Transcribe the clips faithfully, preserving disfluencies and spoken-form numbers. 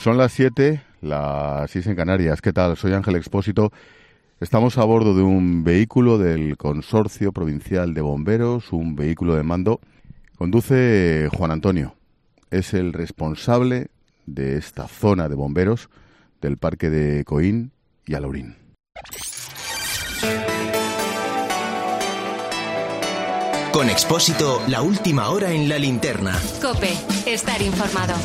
Son las siete, las seis en Canarias. ¿Qué tal? Soy Ángel Expósito. Estamos a bordo de un vehículo del Consorcio Provincial de Bomberos, un vehículo de mando. Conduce Juan Antonio. Es el responsable de esta zona de bomberos del Parque de Coín y Alaurín. Con Expósito, la última hora en la linterna. COPE, estar informado.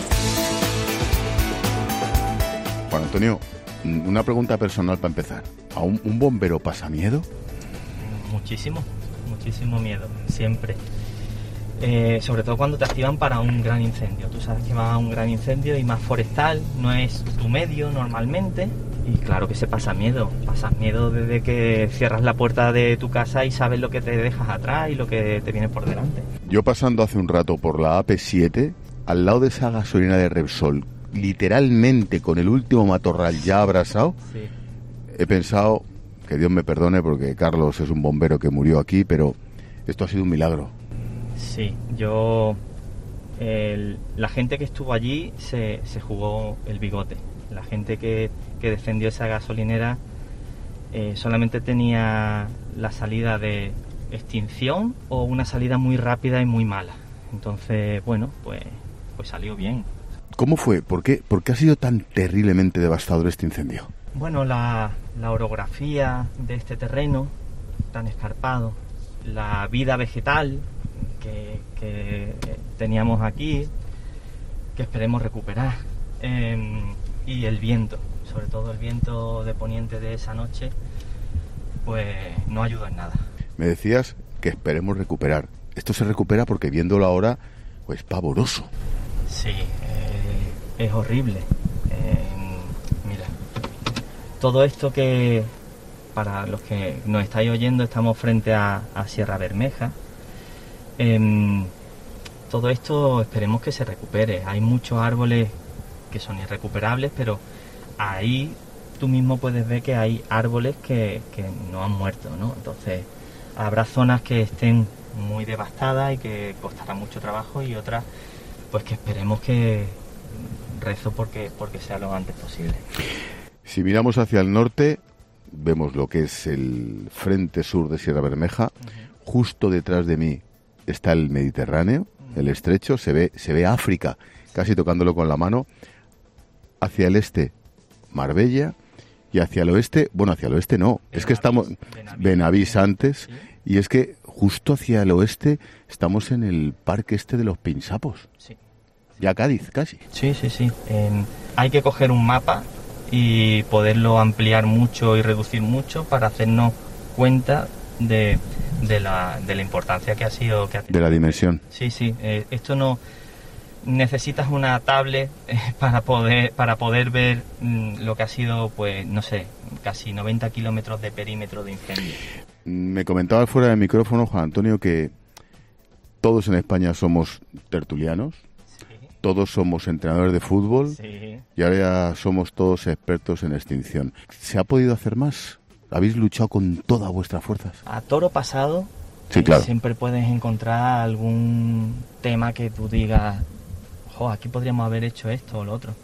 Juan Antonio, una pregunta personal para empezar. ¿A un, un bombero pasa miedo? Muchísimo, muchísimo miedo, siempre. Eh, sobre todo cuando te activan para un gran incendio. Tú sabes que va a un gran incendio y más forestal, no es tu medio normalmente. Y claro que se pasa miedo. Pasas miedo desde que cierras la puerta de tu casa y sabes lo que te dejas atrás y lo que te viene por delante. Yo pasando hace un rato por la A P siete, al lado de esa gasolina de Repsol, literalmente con el último matorral ya abrasado, sí. He pensado, que Dios me perdone porque Carlos es un bombero que murió aquí, pero esto ha sido un milagro. Sí, yo... El, la gente que estuvo allí se, se jugó el bigote. La gente que, que defendió esa gasolinera eh, solamente tenía la salida de extinción o una salida muy rápida y muy mala. Entonces, bueno, pues, pues salió bien. ¿Cómo fue? ¿Por qué, ¿Por qué ha sido tan terriblemente devastador este incendio? Bueno, la, la orografía de este terreno tan escarpado, la vida vegetal que, que teníamos aquí, que esperemos recuperar, eh, y el viento, sobre todo el viento de poniente de esa noche, pues no ayudó en nada. Me decías que esperemos recuperar. Esto se recupera porque viéndolo ahora, pues pavoroso. Sí, eh, es horrible. Eh, mira, todo esto que, para los que nos estáis oyendo, estamos frente a, a Sierra Bermeja. Eh, todo esto esperemos que se recupere. Hay muchos árboles que son irrecuperables, pero ahí tú mismo puedes ver que hay árboles que, que no han muerto, ¿no? Entonces habrá zonas que estén muy devastadas y que costará mucho trabajo, y otras pues que esperemos que rezo porque, porque sea lo antes posible. Si miramos hacia el norte, vemos lo que es el frente sur de Sierra Bermeja. Uh-huh. Justo detrás de mí está el Mediterráneo, uh-huh. El estrecho, se ve, se ve África, casi tocándolo con la mano. Hacia el este, Marbella, y hacia el oeste, bueno, hacia el oeste no, Benavís, es que estamos, Benavís, Benavís antes, ¿sí? Y es que justo hacia el oeste estamos en el parque este de los Pinsapos. Sí. Ya Cádiz, casi. Sí, sí, sí. Eh, hay que coger un mapa y poderlo ampliar mucho y reducir mucho para hacernos cuenta de, de, la, de la importancia que ha sido. Que ha de la dimensión. Sí, sí. Eh, esto no... Necesitas una tablet eh, para poder para poder ver mm, lo que ha sido, pues, no sé, casi noventa kilómetros de perímetro de incendio. Me comentaba fuera de micrófono, Juan Antonio, que todos en España somos tertulianos, sí. Todos somos entrenadores de fútbol, sí. Y ahora ya somos todos expertos en extinción. ¿Se ha podido hacer más? ¿Habéis luchado con todas vuestras fuerzas? A toro pasado, sí, claro. Siempre puedes encontrar algún tema que tú digas, oh, aquí podríamos haber hecho esto o lo otro.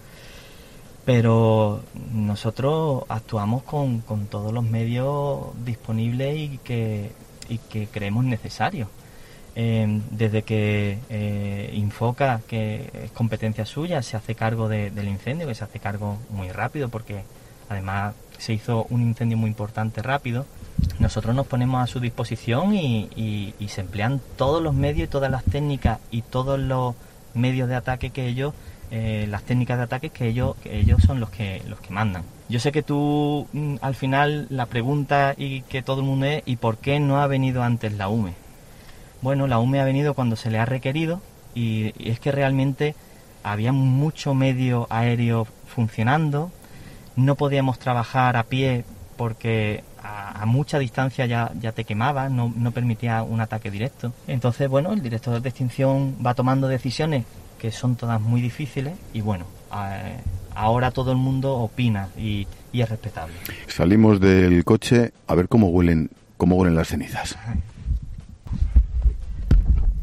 Pero nosotros actuamos con, con todos los medios disponibles y que, y que creemos necesarios. Eh, desde que eh, Infoca, que es competencia suya, se hace cargo de, del incendio, que se hace cargo muy rápido, porque además se hizo un incendio muy importante rápido. Nosotros nos ponemos a su disposición y, y, y se emplean todos los medios y todas las técnicas y todos los medios de ataque que ellos, eh, las técnicas de ataque que ellos, que ellos son los que los que mandan. Yo sé que tú, al final, la pregunta y que todo el mundo es, ¿y por qué no ha venido antes la U M E? Bueno, la U M E ha venido cuando se le ha requerido, y, y es que realmente había mucho medio aéreo funcionando, no podíamos trabajar a pie porque a, a mucha distancia ya, ya te quemaba, no, no permitía un ataque directo. Entonces, bueno, el director de extinción va tomando decisiones que son todas muy difíciles y bueno, a, ahora todo el mundo opina y, y es respetable. Salimos del coche a ver cómo huelen, cómo huelen las cenizas.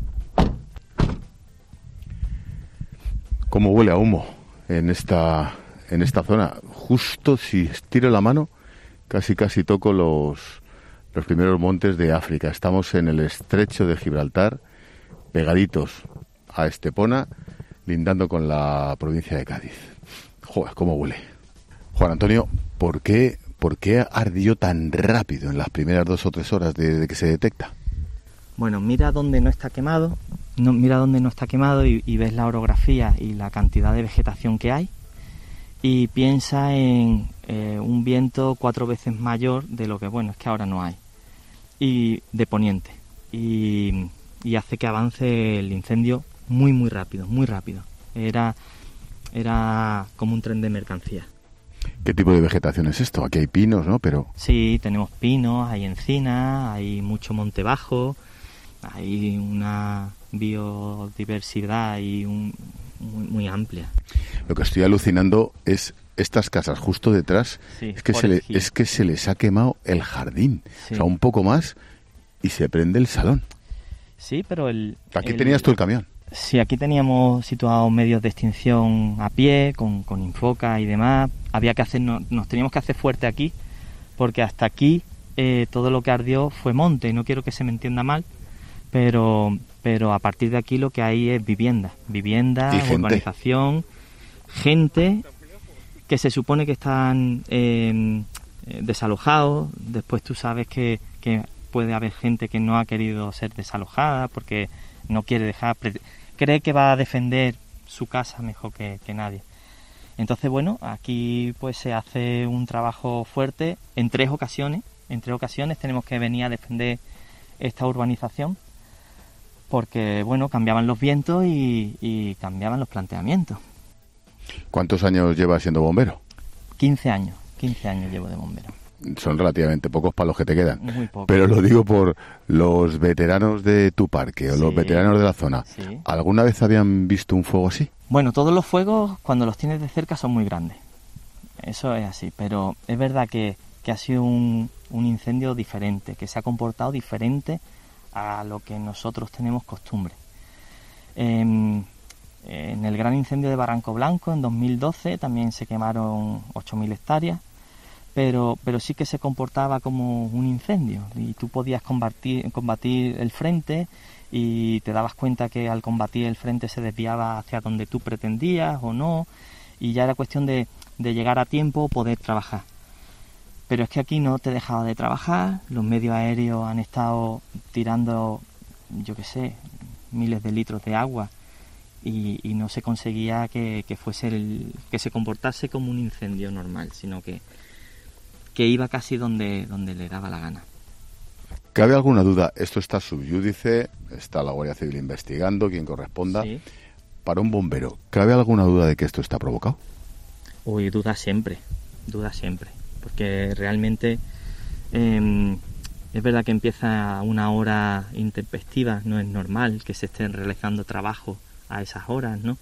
¿Cómo huele a humo en esta en esta zona. Justo si estiro la mano, casi casi toco los, los primeros montes de África. Estamos en el estrecho de Gibraltar, pegaditos a Estepona, lindando con la provincia de Cádiz. Joder, cómo huele. Juan Antonio, ¿por qué, por qué ardió tan rápido en las primeras dos o tres horas de, de que se detecta? Bueno, mira dónde no está quemado, no, mira dónde no está quemado y, y ves la orografía y la cantidad de vegetación que hay, y piensa en eh, un viento cuatro veces mayor de lo que, bueno, es que ahora no hay, y de poniente, y, y hace que avance el incendio muy muy rápido, muy rápido. Era, era como un tren de mercancías. ¿Qué tipo de vegetación es esto? Aquí hay pinos, ¿no? Pero sí, tenemos pinos, hay encinas, hay mucho monte bajo, hay una biodiversidad y un, muy, muy amplia. Lo que estoy alucinando es estas casas justo detrás, Sí, es, que se le, Forest Hill. es que se les ha quemado el jardín. Sí. O sea, un poco más y se prende el salón. Sí, pero el... Aquí el- tenías tú el camión. Sí, aquí teníamos situados medios de extinción a pie, con, con infoca y demás. Había que hacer, nos, nos teníamos que hacer fuerte aquí, porque hasta aquí eh, todo lo que ardió fue monte. No quiero que se me entienda mal, pero, pero a partir de aquí lo que hay es vivienda. Vivienda, Y gente. urbanización, gente que se supone que están eh, eh, desalojados. Después tú sabes que, que puede haber gente que no ha querido ser desalojada porque no quiere dejar, pre- cree que va a defender su casa mejor que, que nadie. Entonces, bueno, aquí pues se hace un trabajo fuerte en tres ocasiones. En tres ocasiones tenemos que venir a defender esta urbanización porque, bueno, cambiaban los vientos y, y cambiaban los planteamientos. ¿Cuántos años llevas siendo bombero? quince años, quince años llevo de bombero. Son relativamente pocos para los que te quedan. Muy poco. Pero lo digo por los veteranos de tu parque o los Sí. veteranos de la zona. Sí. ¿Alguna vez habían visto un fuego así? Bueno, todos los fuegos, cuando los tienes de cerca, son muy grandes. Eso es así, pero es verdad que, que ha sido un, un incendio diferente, que se ha comportado diferente a lo que nosotros tenemos costumbre. En, en el gran incendio de Barranco Blanco, en dos mil doce, también se quemaron ocho mil hectáreas, pero, pero sí que se comportaba como un incendio y tú podías combatir, combatir el frente y te dabas cuenta que al combatir el frente se desviaba hacia donde tú pretendías o no, y ya era cuestión de, de llegar a tiempo o poder trabajar. Pero es que aquí no te dejaba de trabajar, los medios aéreos han estado tirando, yo qué sé, miles de litros de agua y, y no se conseguía que, que fuese el, que se comportase como un incendio normal, sino que, que iba casi donde, donde le daba la gana. ¿Cabe alguna duda? Esto está subyúdice, está la Guardia Civil investigando, quien corresponda. Sí. Para un bombero, ¿cabe alguna duda de que esto está provocado? Uy, duda siempre, duda siempre, porque realmente eh, es verdad que empieza a una hora intempestiva, no es normal que se estén realizando trabajo a esas horas, ¿no?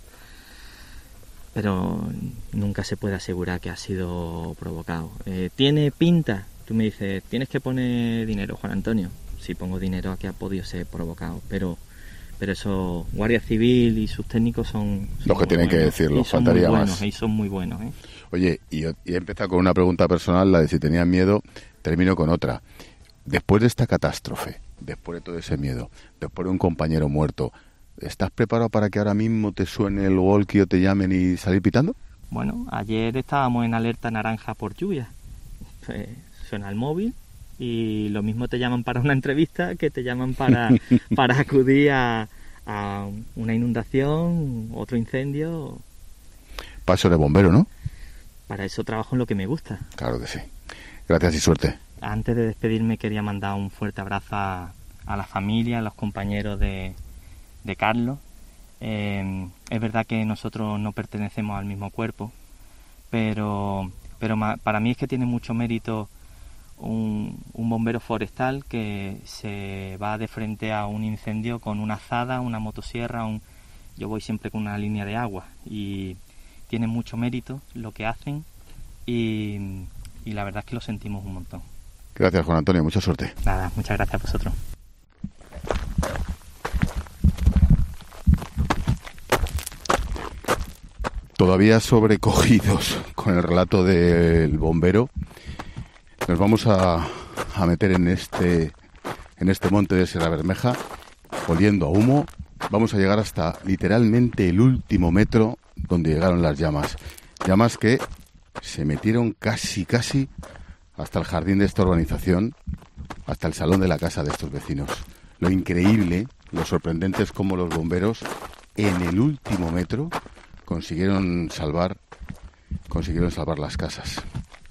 Pero nunca se puede asegurar que ha sido provocado. Eh, ¿Tiene pinta? Tú me dices, tienes que poner dinero, Juan Antonio. Si pongo dinero, aquí ha podido ser provocado, pero... Pero eso, Guardia Civil y sus técnicos son... son Los que muy tienen que buenos, decirlo, y son faltaría muy buenos, más. Y son muy buenos, ¿eh? Oye, y, y he empezado con una pregunta personal, la de si tenías miedo, termino con otra. Después de esta catástrofe, después de todo ese miedo, después de un compañero muerto, ¿estás preparado para que ahora mismo te suene el walkie o te llamen y salir pitando? Bueno, ayer estábamos en alerta naranja por lluvia. Pues, suena el móvil y lo mismo te llaman para una entrevista que te llaman para, para acudir a, a una inundación, otro incendio. Paso de bombero, ¿no? Para eso trabajo en lo que me gusta. Claro que sí. Gracias y suerte. Antes de despedirme quería mandar un fuerte abrazo a, a la familia, a los compañeros de, de Carlos. Eh, es verdad que nosotros no pertenecemos al mismo cuerpo, pero, pero ma, para mí es que tiene mucho mérito un, un bombero forestal que se va de frente a un incendio con una azada, una motosierra, un, yo voy siempre con una línea de agua y tiene mucho mérito lo que hacen y, y la verdad es que lo sentimos un montón. Gracias, Juan Antonio. Mucha suerte. Nada, muchas gracias a vosotros. Todavía sobrecogidos con el relato del bombero, nos vamos a, a meter en este, en este monte de Sierra Bermeja, oliendo a humo. Vamos a llegar hasta literalmente el último metro donde llegaron las llamas. Llamas que se metieron casi, casi hasta el jardín de esta urbanización, hasta el salón de la casa de estos vecinos. Lo increíble, lo sorprendente es cómo los bomberos en el último metro consiguieron salvar, consiguieron salvar las casas.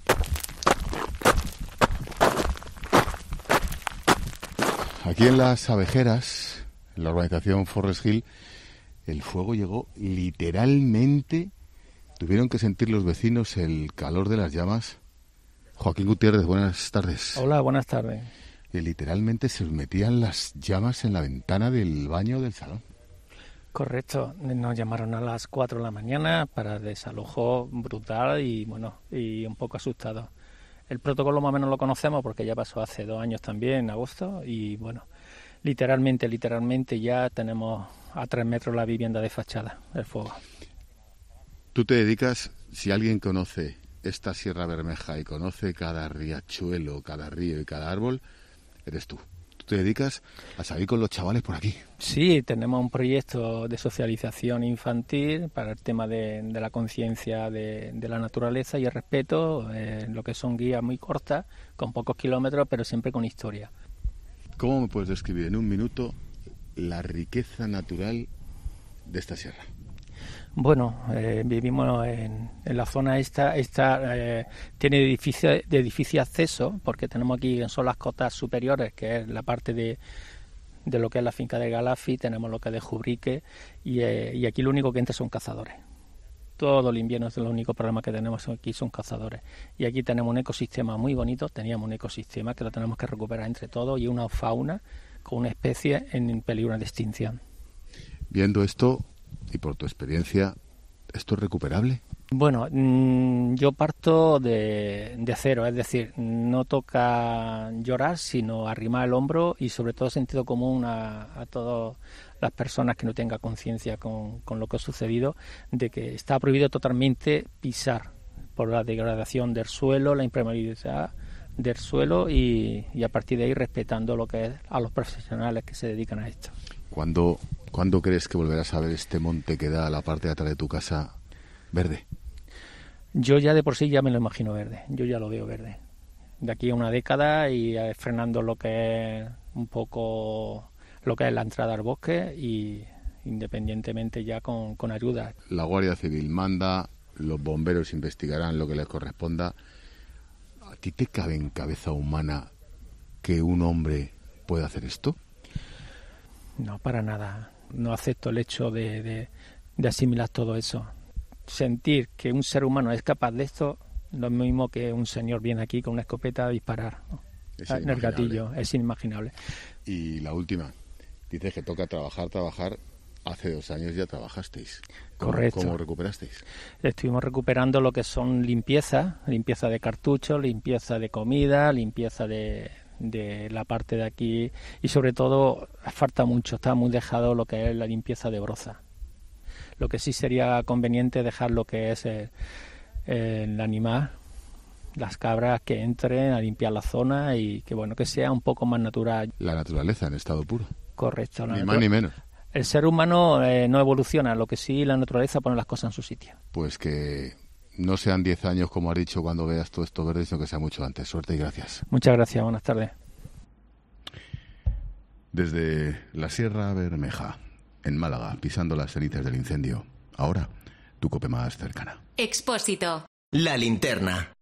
Aquí en las Abejeras, en la urbanización Forest Hill, el fuego llegó literalmente, tuvieron que sentir los vecinos el calor de las llamas. Joaquín Gutiérrez, buenas tardes. Hola, buenas tardes. Y literalmente se metían las llamas en la ventana del baño del salón. Correcto, nos llamaron a las cuatro de la mañana para desalojo brutal y bueno, y un poco asustados. El protocolo más o menos lo conocemos porque ya pasó hace dos años también, en agosto, y bueno, literalmente, literalmente ya tenemos a tres metros la vivienda de fachada, el fuego. Tú te dedicas, si alguien conoce esta Sierra Bermeja y conoce cada riachuelo, cada río y cada árbol, eres tú. Tú te dedicas a salir con los chavales por aquí. Sí, tenemos un proyecto de socialización infantil para el tema de, de la conciencia de, de la naturaleza y el respeto, eh, lo que son guías muy cortas, con pocos kilómetros, pero siempre con historia. ¿Cómo me puedes describir en un minuto la riqueza natural de esta sierra? Bueno, eh, vivimos en, en la zona esta, esta eh, tiene edificio, de difícil acceso, porque tenemos aquí, son las cotas superiores, que es la parte de, de lo que es la finca de Galafi, tenemos lo que es de Jubrique, y, eh, y aquí lo único que entra son cazadores. Todo el invierno es el único problema que tenemos aquí, son cazadores. Y aquí tenemos un ecosistema muy bonito, teníamos un ecosistema que lo tenemos que recuperar entre todos, y una fauna con una especie en peligro de extinción. Viendo esto, y por tu experiencia, ¿esto es recuperable? Bueno, mmm, yo parto de, de cero, es decir, no toca llorar, sino arrimar el hombro y sobre todo sentido común a, a todas las personas que no tengan conciencia con, con lo que ha sucedido, de que está prohibido totalmente pisar por la degradación del suelo, la impermeabilidad del suelo y, y a partir de ahí respetando lo que es a los profesionales que se dedican a esto. ¿Cuándo, ¿Cuándo crees que volverás a ver este monte que da a la parte de atrás de tu casa verde? Yo ya de por sí ya me lo imagino verde, yo ya lo veo verde. De aquí a una década y eh, frenando lo que es un poco lo que es la entrada al bosque y independientemente ya con, con ayuda. La Guardia Civil manda, los bomberos investigarán lo que les corresponda. ¿A ti te cabe en cabeza humana que un hombre pueda hacer esto? No, para nada. No acepto el hecho de, de, de asimilar todo eso. Sentir que un ser humano es capaz de esto, lo mismo que un señor viene aquí con una escopeta a disparar, ¿no? En el gatillo, es inimaginable. Y la última, dices que toca trabajar, trabajar. Hace dos años ya trabajasteis. ¿Cómo, Correcto. ¿Cómo recuperasteis? Estuvimos recuperando lo que son limpieza, limpieza de cartuchos, limpieza de comida, limpieza de... de la parte de aquí y sobre todo falta mucho, está muy dejado lo que es la limpieza de broza. Lo que sí sería conveniente dejar lo que es el, el animal, las cabras que entren a limpiar la zona y que bueno que sea un poco más natural. La naturaleza en estado puro. Correcto. Ni más ni menos. El ser humano eh, no evoluciona, lo que sí la naturaleza pone las cosas en su sitio. Pues que no sean diez años, como has dicho, cuando veas todo esto verde, sino que sea mucho antes. Suerte y gracias. Muchas gracias, buenas tardes. Desde la Sierra Bermeja, en Málaga, pisando las cenizas del incendio. Ahora, tu cope más cercana. Expósito. La linterna.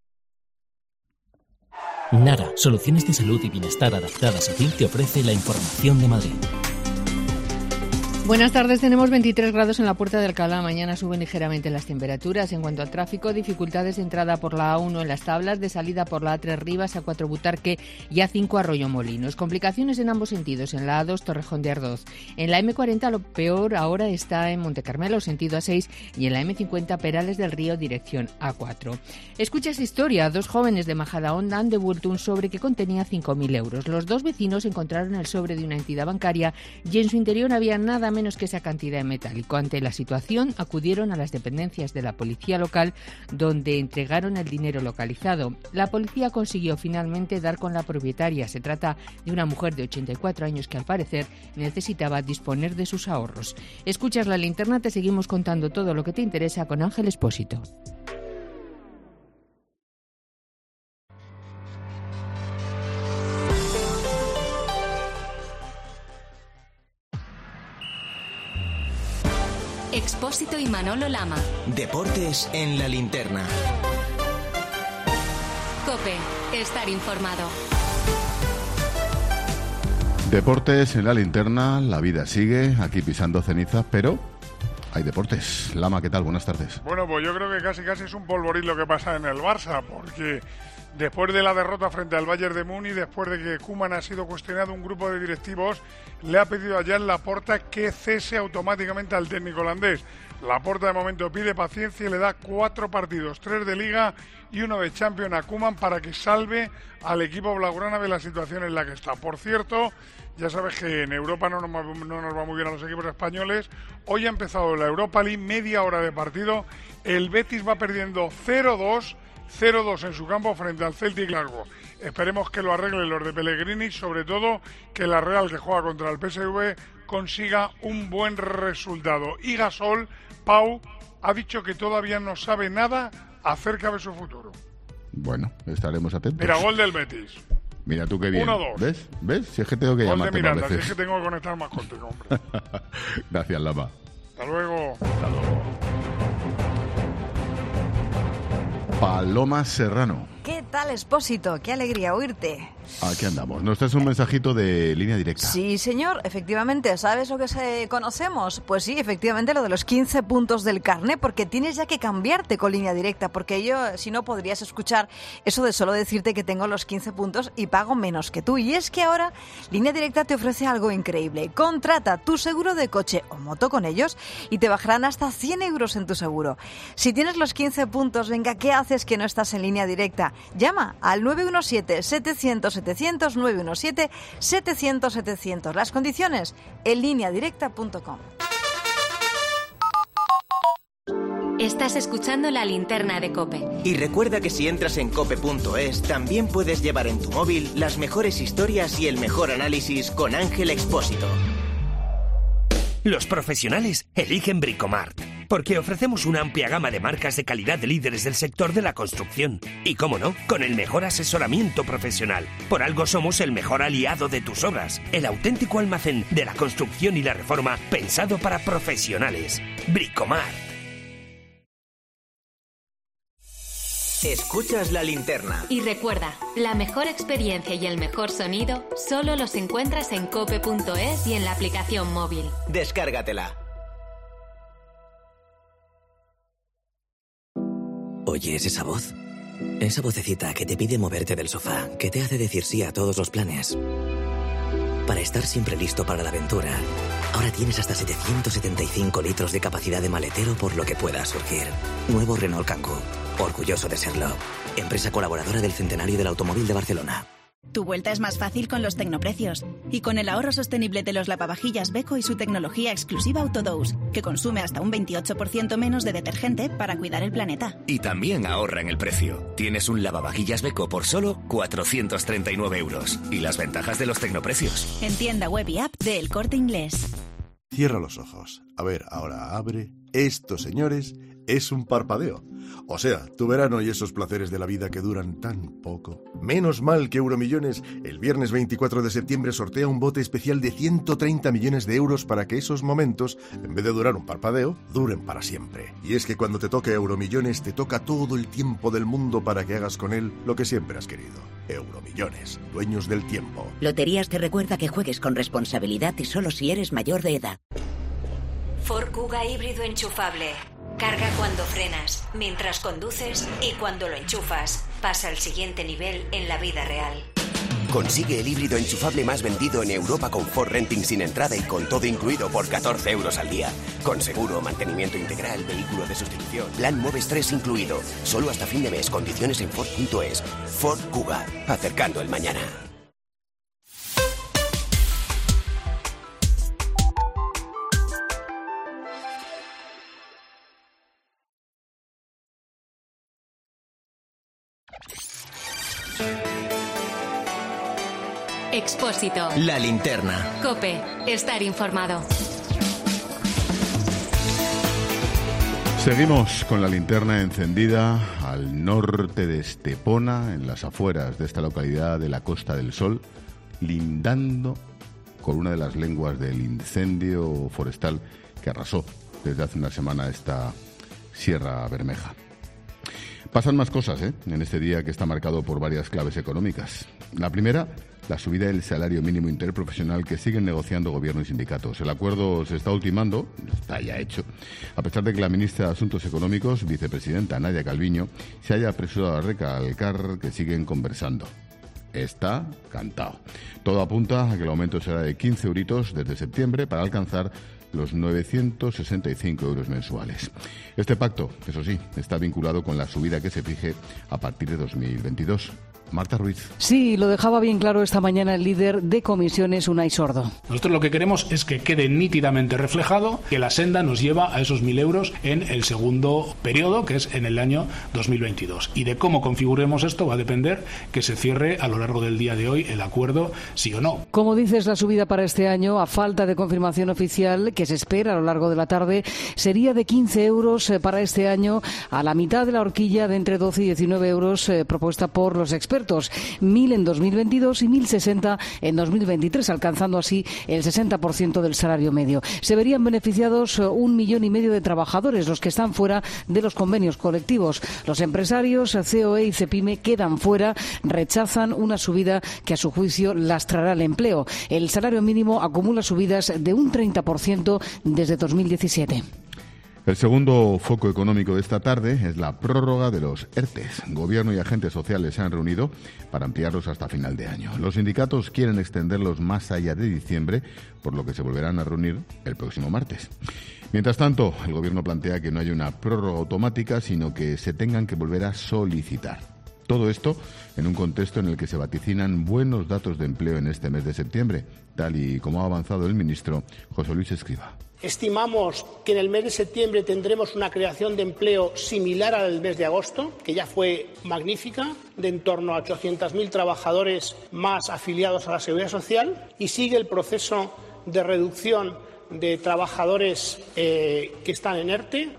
Nara, soluciones de salud y bienestar adaptadas a ti, te ofrece la información de Madrid. Buenas tardes, tenemos veintitrés grados en la Puerta de Alcalá. Mañana suben ligeramente las temperaturas. En cuanto al tráfico, dificultades de entrada por la A uno en Las Tablas, de salida por la A tres Rivas, A cuatro Butarque y A cinco Arroyo-Molinos. Complicaciones en ambos sentidos, en la A dos Torrejón de Ardoz. En la eme cuarenta lo peor ahora está en Montecarmelo, sentido A seis, y en la eme cincuenta Perales del Río, dirección A cuatro. Escuchas historia. Dos jóvenes de Majadahonda han devuelto un sobre que contenía cinco mil euros. Los dos vecinos encontraron el sobre de una entidad bancaria y en su interior había nada menos menos que esa cantidad en metálico. Ante la situación, acudieron a las dependencias de la policía local, donde entregaron el dinero localizado. La policía consiguió finalmente dar con la propietaria. Se trata de una mujer de ochenta y cuatro años que, al parecer, necesitaba disponer de sus ahorros. Escuchas La Linterna, te seguimos contando todo lo que te interesa con Ángel Expósito. Expósito y Manolo Lama. Deportes en La Linterna. COPE. Estar informado. Deportes en La Linterna, la vida sigue, aquí pisando cenizas, pero hay deportes. Lama, ¿qué tal? Buenas tardes. Bueno, pues yo creo que casi casi es un polvorín lo que pasa en el Barça, porque después de la derrota frente al Bayern de Múnich, después de que Koeman ha sido cuestionado, un grupo de directivos le ha pedido a Jan Laporta que cese automáticamente al técnico holandés. Laporta de momento pide paciencia y le da cuatro partidos, tres de Liga y uno de Champions a Koeman para que salve al equipo blaugrana de la situación en la que está. Por cierto, ya sabes que en Europa no nos, no nos va muy bien a los equipos españoles. Hoy ha empezado la Europa League, media hora de partido. El Betis va perdiendo cero dos, cero dos en su campo frente al Celtic Glasgow. Esperemos que lo arreglen los de Pellegrini, sobre todo que la Real, que juega contra el P S V, consiga un buen resultado. Y Gasol, Pau, ha dicho que todavía no sabe nada acerca de su futuro. Bueno, estaremos atentos. Mira, gol del Betis. Mira tú qué bien. uno dos. ¿Ves? ¿Ves? Si es que tengo que gol llamarte de Miranda, más veces. si es que tengo que conectar más contigo, hombre. Gracias, Lama. Hasta luego. Hasta luego. Paloma Serrano. ¿Qué tal, Expósito? Qué alegría oírte. Aquí andamos. Nos traes un mensajito de línea directa. Sí, señor, efectivamente. ¿Sabes lo que se conocemos? Pues sí, efectivamente, lo de los quince puntos del carné, porque tienes ya que cambiarte con línea directa, porque yo, si no, podrías escuchar eso de solo decirte que tengo los quince puntos y pago menos que tú. Y es que ahora Línea Directa te ofrece algo increíble. Contrata tu seguro de coche o moto con ellos y te bajarán hasta cien euros en tu seguro. Si tienes los quince puntos, venga, ¿qué haces que no estás en Línea Directa? Llama al nueve uno siete, setecientos, setecientos, nueve uno siete, setecientos, setecientos. Las condiciones en línea directa punto com. Estás escuchando La Linterna de COPE. Y recuerda que si entras en cope punto es, también puedes llevar en tu móvil las mejores historias y el mejor análisis con Ángel Expósito. Los profesionales eligen Bricomart, porque ofrecemos una amplia gama de marcas de calidad de líderes del sector de la construcción. Y cómo no, con el mejor asesoramiento profesional. Por algo somos el mejor aliado de tus obras. El auténtico almacén de la construcción y la reforma pensado para profesionales. Bricomart. Escuchas La Linterna. Y recuerda, la mejor experiencia y el mejor sonido solo los encuentras en cope punto es y en la aplicación móvil. Descárgatela. ¿Oyes esa voz? Esa vocecita que te pide moverte del sofá, que te hace decir sí a todos los planes. Para estar siempre listo para la aventura, ahora tienes hasta setecientos setenta y cinco litros de capacidad de maletero por lo que pueda surgir. Nuevo Renault Kangoo. Orgulloso de serlo. Empresa colaboradora del Centenario del Automóvil de Barcelona. Tu vuelta es más fácil con los tecnoprecios. Y con el ahorro sostenible de los lavavajillas Beko y su tecnología exclusiva Autodose, que consume hasta un veintiocho por ciento menos de detergente para cuidar el planeta. Y también ahorra en el precio. Tienes un lavavajillas Beko por solo cuatrocientos treinta y nueve euros. Y las ventajas de los tecnoprecios. En tienda web y app de El Corte Inglés. Cierra los ojos. A ver, ahora abre. Esto, señores, es un parpadeo. O sea, tu verano y esos placeres de la vida que duran tan poco. Menos mal que Euromillones el viernes veinticuatro de septiembre sortea un bote especial de ciento treinta millones de euros para que esos momentos, en vez de durar un parpadeo, duren para siempre. Y es que cuando te toque Euromillones, te toca todo el tiempo del mundo para que hagas con él lo que siempre has querido. Euromillones, dueños del tiempo. Loterías te recuerda que juegues con responsabilidad y solo si eres mayor de edad. Ford Kuga híbrido enchufable. Carga cuando frenas, mientras conduces y cuando lo enchufas. Pasa al siguiente nivel en la vida real. Consigue el híbrido enchufable más vendido en Europa con Ford Renting sin entrada y con todo incluido por catorce euros al día. Con seguro, mantenimiento integral, vehículo de sustitución, plan Moves tres incluido. Solo hasta fin de mes. Condiciones en Ford punto es. Ford Kuga. Acercando el mañana. Expósito. La linterna. COPE. Estar informado. Seguimos con la linterna encendida al norte de Estepona, en las afueras de esta localidad de la Costa del Sol, lindando con una de las lenguas del incendio forestal que arrasó desde hace una semana esta Sierra Bermeja. Pasan más cosas, ¿eh?, en este día que está marcado por varias claves económicas. La primera, la subida del salario mínimo interprofesional que siguen negociando gobierno y sindicatos. El acuerdo se está ultimando, está ya hecho, a pesar de que la ministra de Asuntos Económicos, vicepresidenta Nadia Calviño, se haya apresurado a recalcar que siguen conversando. Está cantado. Todo apunta a que el aumento será de quince euritos desde septiembre para alcanzar los novecientos sesenta y cinco euros mensuales. Este pacto, eso sí, está vinculado con la subida que se fije a partir de dos mil veintidós. Marta Ruiz. Sí, lo dejaba bien claro esta mañana el líder de comisiones, Unai Sordo. Nosotros lo que queremos es que quede nítidamente reflejado que la senda nos lleva a esos mil euros en el segundo periodo, que es en el año dos mil veintidós. Y de cómo configuremos esto va a depender que se cierre a lo largo del día de hoy el acuerdo, sí o no. Como dices, la subida para este año, a falta de confirmación oficial, que se espera a lo largo de la tarde, sería de quince euros para este año, a la mitad de la horquilla de entre doce y diecinueve euros eh, propuesta por los expertos. Mil en dos mil veintidós y mil sesenta en dos mil veintitrés, alcanzando así el sesenta por ciento del salario medio. Se verían beneficiados un millón y medio de trabajadores, los que están fuera de los convenios colectivos. Los empresarios, C O E y CEPIME, quedan fuera, rechazan una subida que a su juicio lastrará el empleo. El salario mínimo acumula subidas de un treinta por ciento desde dos mil diecisiete. El segundo foco económico de esta tarde es la prórroga de los ERTEs. Gobierno y agentes sociales se han reunido para ampliarlos hasta final de año. Los sindicatos quieren extenderlos más allá de diciembre, por lo que se volverán a reunir el próximo martes. Mientras tanto, el Gobierno plantea que no haya una prórroga automática, sino que se tengan que volver a solicitar. Todo esto en un contexto en el que se vaticinan buenos datos de empleo en este mes de septiembre, tal y como ha avanzado el ministro José Luis Escrivá. Estimamos que en el mes de septiembre tendremos una creación de empleo similar al mes de agosto, que ya fue magnífica, de en torno a ochocientos mil trabajadores más afiliados a la Seguridad Social, y sigue el proceso de reducción de trabajadores eh, que están en ERTE.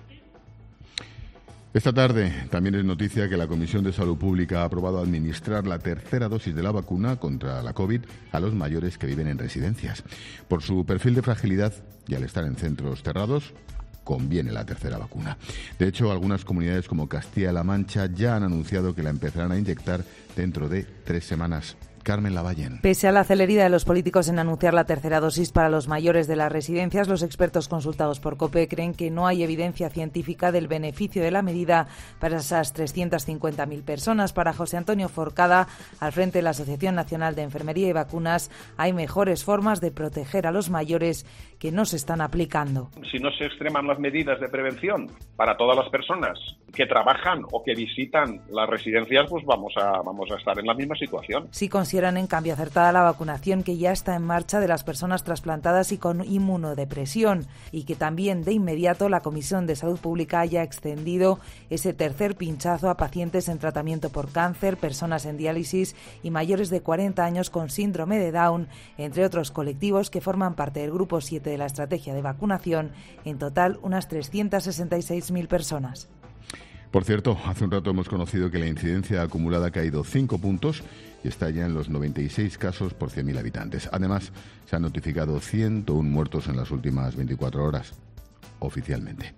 Esta tarde también es noticia que la Comisión de Salud Pública ha aprobado administrar la tercera dosis de la vacuna contra la COVID a los mayores que viven en residencias. Por su perfil de fragilidad y al estar en centros cerrados, conviene la tercera vacuna. De hecho, algunas comunidades como Castilla-La Mancha ya han anunciado que la empezarán a inyectar dentro de tres semanas. Carmen Lavallén. Pese a la celeridad de los políticos en anunciar la tercera dosis para los mayores de las residencias, los expertos consultados por COPE creen que no hay evidencia científica del beneficio de la medida para esas trescientas cincuenta mil personas. Para José Antonio Forcada, al frente de la Asociación Nacional de Enfermería y Vacunas, hay mejores formas de proteger a los mayores que no se están aplicando. Si no se extreman las medidas de prevención para todas las personas que trabajan o que visitan las residencias, pues vamos a, vamos a estar en la misma situación. Sí consideran en cambio acertada la vacunación que ya está en marcha de las personas trasplantadas y con inmunodepresión, y que también de inmediato la Comisión de Salud Pública haya extendido ese tercer pinchazo a pacientes en tratamiento por cáncer, personas en diálisis y mayores de cuarenta años con síndrome de Down, entre otros colectivos que forman parte del grupo siete de la estrategia de vacunación, en total unas trescientas sesenta y seis mil personas. Por cierto, hace un rato hemos conocido que la incidencia acumulada ha caído cinco puntos y está ya en los noventa y seis casos por cien mil habitantes. Además, se han notificado ciento uno muertos en las últimas veinticuatro horas, oficialmente.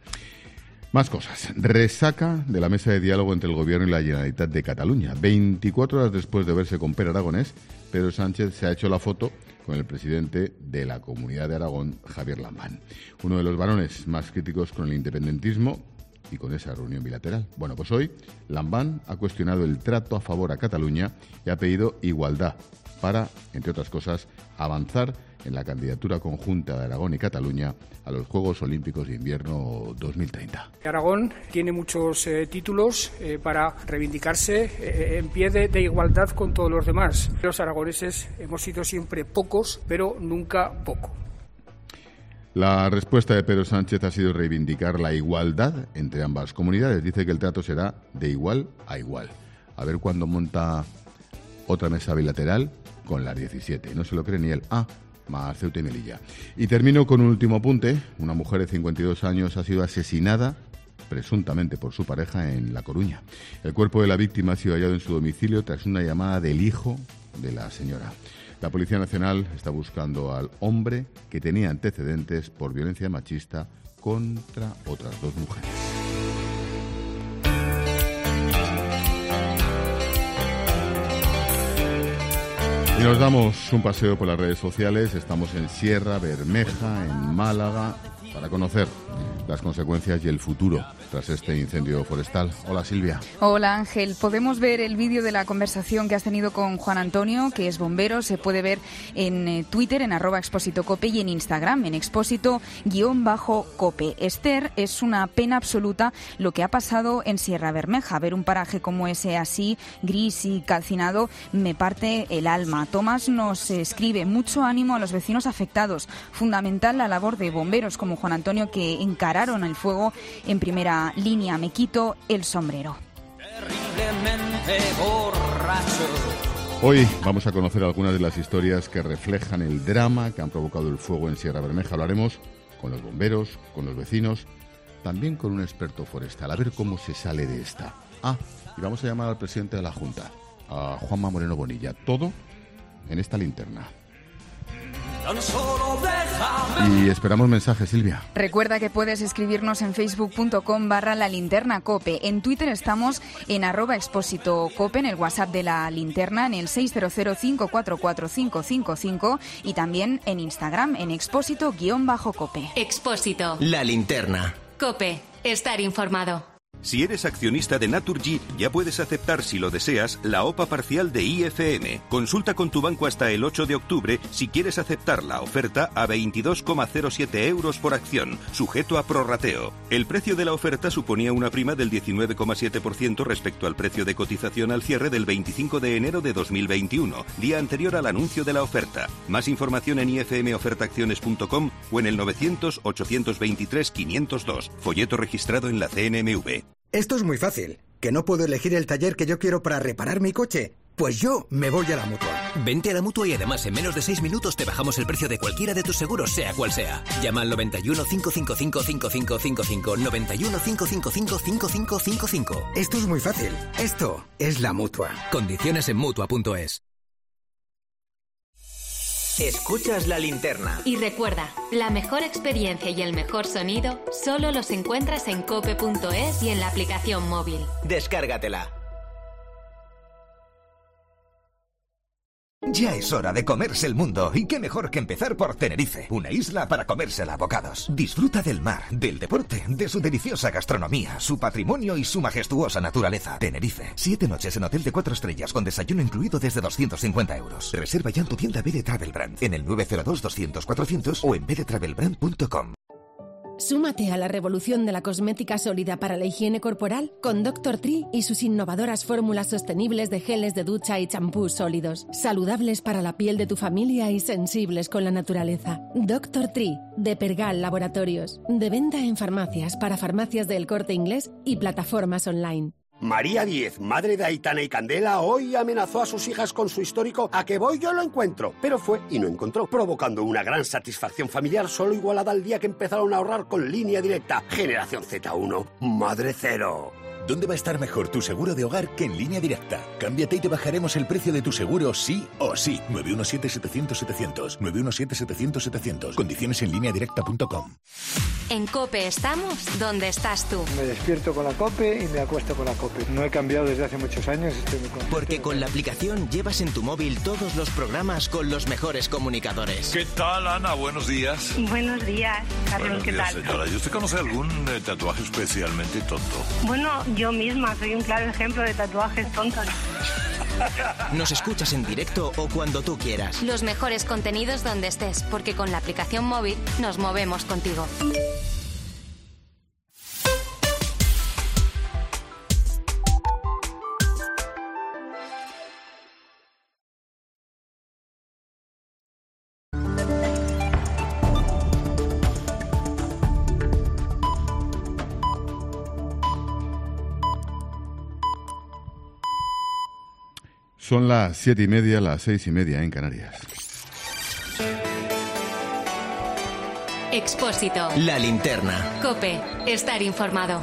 Más cosas. Resaca de la mesa de diálogo entre el Gobierno y la Generalitat de Cataluña. veinticuatro horas después de verse con Pere Aragonés, Pedro Sánchez se ha hecho la foto con el presidente de la Comunidad de Aragón, Javier Lambán. Uno de los varones más críticos con el independentismo y con esa reunión bilateral. Bueno, pues hoy Lambán ha cuestionado el trato a favor a Cataluña y ha pedido igualdad para, entre otras cosas, avanzar en la candidatura conjunta de Aragón y Cataluña a los Juegos Olímpicos de Invierno dos mil treinta. Aragón tiene muchos eh, títulos eh, para reivindicarse eh, en pie de, de igualdad con todos los demás. Los aragoneses hemos sido siempre pocos, pero nunca poco. La respuesta de Pedro Sánchez ha sido reivindicar la igualdad entre ambas comunidades. Dice que el trato será de igual a igual. A ver cuándo monta otra mesa bilateral con las diecisiete. No se lo cree ni él. Ah, más Ceuta y Melilla. Y termino con un último apunte. Una mujer de cincuenta y dos años ha sido asesinada presuntamente por su pareja en La Coruña. El cuerpo de la víctima ha sido hallado en su domicilio tras una llamada del hijo de la señora. La Policía Nacional está buscando al hombre que tenía antecedentes por violencia machista contra otras dos mujeres. Y nos damos un paseo por las redes sociales. Estamos en Sierra Bermeja, en Málaga, para conocer las consecuencias y el futuro tras este incendio forestal. Hola, Silvia. Hola, Ángel. Podemos ver el vídeo de la conversación que has tenido con Juan Antonio, que es bombero. Se puede ver en eh, Twitter, en arroba Expósito Cope, y en Instagram, en Expósito guión bajo Cope. Esther, es una pena absoluta lo que ha pasado en Sierra Bermeja. Ver un paraje como ese así, gris y calcinado, me parte el alma. Tomás nos escribe: mucho ánimo a los vecinos afectados. Fundamental la labor de bomberos como Juan Antonio, que encararon el fuego en primera línea. Me quito el sombrero. Hoy vamos a conocer algunas de las historias que reflejan el drama que han provocado el fuego en Sierra Bermeja. Hablaremos con los bomberos, con los vecinos, también con un experto forestal, a ver cómo se sale de esta. Ah, y vamos a llamar al presidente de la Junta, a Juanma Moreno Bonilla. Todo en esta linterna. Y esperamos mensajes, Silvia. Recuerda que puedes escribirnos en facebook.com barra la linterna cope. En Twitter estamos en arroba Expósito Cope, en el WhatsApp de la linterna, en el seis cero cero, cinco cuatro cuatro, cinco cinco cinco, y también en Instagram, en Expósito guión bajo Cope. Expósito. La linterna. Cope. Estar informado. Si eres accionista de Naturgy, ya puedes aceptar, si lo deseas, la O P A parcial de I F M. Consulta con tu banco hasta el ocho de octubre si quieres aceptar la oferta a veintidós coma cero siete euros por acción, sujeto a prorrateo. El precio de la oferta suponía una prima del diecinueve coma siete por ciento respecto al precio de cotización al cierre del veinticinco de enero de dos mil veintiuno, día anterior al anuncio de la oferta. Más información en i f m oferta acciones punto com o en el novecientos, ochocientos veintitrés, quinientos dos. Folleto registrado en la C N M V. Esto es muy fácil. ¿Que no puedo elegir el taller que yo quiero para reparar mi coche? Pues yo me voy a la Mutua. Vente a la Mutua y además en menos de seis minutos te bajamos el precio de cualquiera de tus seguros, sea cual sea. Llama al noventa y uno, cinco cinco cinco, cinco cinco cinco cinco, noventa y uno, cinco cinco cinco, cinco cinco cinco cinco. Esto es muy fácil. Esto es la Mutua. Condiciones en Mutua punto es. Escuchas la linterna. Y recuerda, la mejor experiencia y el mejor sonido solo los encuentras en cope punto es y en la aplicación móvil. Descárgatela. Ya es hora de comerse el mundo, y qué mejor que empezar por Tenerife, una isla para comérsela a bocados. Disfruta del mar, del deporte, de su deliciosa gastronomía, su patrimonio y su majestuosa naturaleza. Tenerife, siete noches en hotel de cuatro estrellas con desayuno incluido desde doscientos cincuenta euros. Reserva ya en tu tienda B D Travel Brand, en el nueve cero dos, doscientos, cuatrocientos o en b d travel brand punto com. Súmate a la revolución de la cosmética sólida para la higiene corporal con doctor Tree y sus innovadoras fórmulas sostenibles de geles de ducha y champús sólidos, saludables para la piel de tu familia y sensibles con la naturaleza. doctor Tree, de Pergal Laboratorios, de venta en farmacias para farmacias del Corte Inglés y plataformas online. María Diez, madre de Aitana y Candela, hoy amenazó a sus hijas con su histórico "a que voy yo lo encuentro", pero fue y no encontró, provocando una gran satisfacción familiar solo igualada al día que empezaron a ahorrar con Línea Directa. Generación Z uno, madre cero. ¿Dónde va a estar mejor tu seguro de hogar que en Línea Directa? Cámbiate y te bajaremos el precio de tu seguro sí o sí. nueve uno siete, setecientos, setecientos. nueve uno siete, setecientos, setecientos. Condiciones en línea directa punto com. En Cope estamos donde estás tú. Me despierto con la Cope y me acuesto con la Cope. No he cambiado desde hace muchos años. Estoy muy contento. Porque con la aplicación llevas en tu móvil todos los programas con los mejores comunicadores. ¿Qué tal, Ana? Buenos días. Buenos días, Carlos. Buenos ¿Qué días, tal? señora. ¿Y usted conoce algún eh, tatuaje especialmente tonto? Bueno, yo misma soy un claro ejemplo de tatuajes tontos. Nos escuchas en directo o cuando tú quieras. Los mejores contenidos donde estés, porque con la aplicación móvil nos movemos contigo. Son las siete y media, las seis y media en Canarias. Expósito. La linterna. COPE. Estar informado.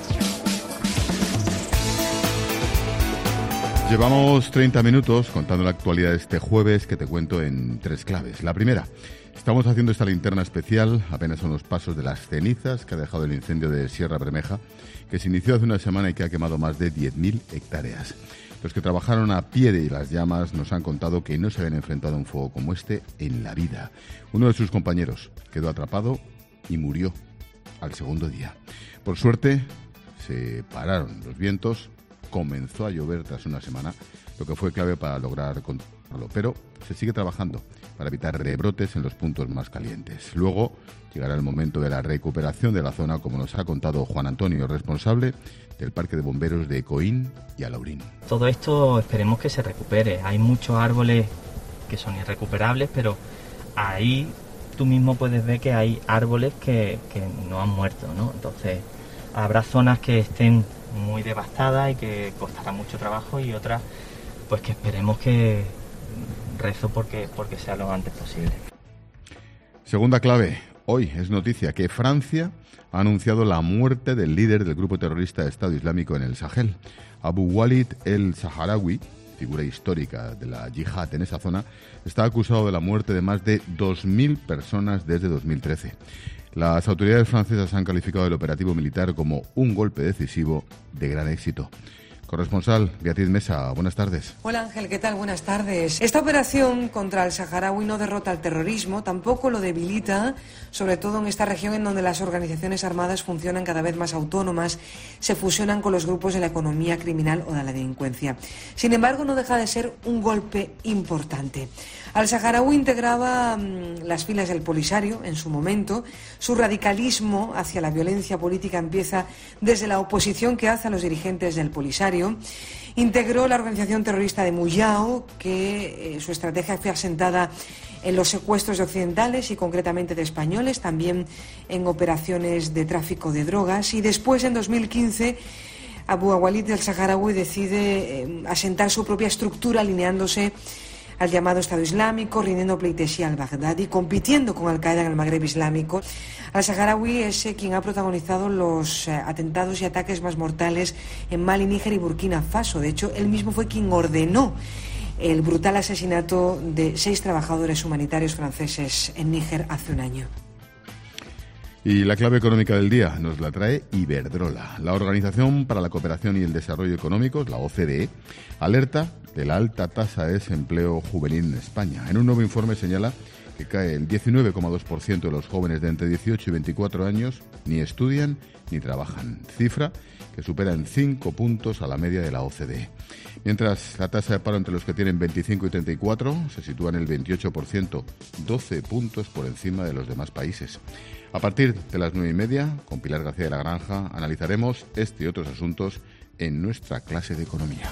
Llevamos treinta minutos contando la actualidad de este jueves, que te cuento en tres claves. La primera, estamos haciendo esta linterna especial apenas a unos pasos de las cenizas que ha dejado el incendio de Sierra Bermeja, que se inició hace una semana y que ha quemado más de diez mil hectáreas. Los que trabajaron a pie de las llamas nos han contado que no se habían enfrentado a un fuego como este en la vida. Uno de sus compañeros quedó atrapado y murió al segundo día. Por suerte, se pararon los vientos, comenzó a llover tras una semana, lo que fue clave para lograr controlarlo, pero se sigue trabajando para evitar rebrotes en los puntos más calientes. Luego llegará el momento de la recuperación de la zona, como nos ha contado Juan Antonio, responsable del Parque de Bomberos de Coín y Alaurín. Todo esto esperemos que se recupere. Hay muchos árboles que son irrecuperables, pero ahí tú mismo puedes ver que hay árboles que, que no han muerto, ¿no? Entonces habrá zonas que estén muy devastadas y que costará mucho trabajo, y otras pues que esperemos que rezo porque, porque sea lo antes posible. Segunda clave. Hoy es noticia que Francia ha anunciado la muerte del líder del grupo terrorista Estado Islámico en el Sahel. Abu Walid el-Saharaui, figura histórica de la yihad en esa zona, está acusado de la muerte de más de dos mil personas desde dos mil trece. Las autoridades francesas han calificado el operativo militar como un golpe decisivo de gran éxito. Corresponsal Beatriz Mesa, buenas tardes. Hola Ángel, ¿qué tal? Buenas tardes. Esta operación contra el saharaui no derrota el terrorismo, tampoco lo debilita, sobre todo en esta región en donde las organizaciones armadas funcionan cada vez más autónomas, se fusionan con los grupos de la economía criminal o de la delincuencia. Sin embargo, no deja de ser un golpe importante. Al saharaui integraba mmm, las filas del Polisario en su momento. Su radicalismo hacia la violencia política empieza desde la oposición que hace a los dirigentes del Polisario. Integró la organización terrorista de Muyao, que eh, su estrategia fue asentada en los secuestros de occidentales y concretamente de españoles, también en operaciones de tráfico de drogas. Y después, en dos mil quince, Abu Walid el-Saharaui decide eh, asentar su propia estructura, alineándose al llamado Estado Islámico, rindiendo pleitesía al Bagdadi, compitiendo con Al-Qaeda en el Magreb Islámico. Al-Saharaui es eh, quien ha protagonizado los eh, atentados y ataques más mortales en Mali, Níger y Burkina Faso. De hecho, él mismo fue quien ordenó el brutal asesinato de seis trabajadores humanitarios franceses en Níger hace un año. Y la clave económica del día nos la trae Iberdrola. La Organización para la Cooperación y el Desarrollo Económicos, la O C D E, alerta de la alta tasa de desempleo juvenil en España. En un nuevo informe señala que cae el diecinueve coma dos por ciento de los jóvenes de entre dieciocho y veinticuatro años ni estudian ni trabajan, cifra que supera en cinco puntos a la media de la O C D E. Mientras la tasa de paro entre los que tienen veinticinco y treinta y cuatro se sitúa en el veintiocho por ciento, doce puntos por encima de los demás países. A partir de las nueve y media, con Pilar García de la Granja, analizaremos este y otros asuntos en nuestra clase de economía.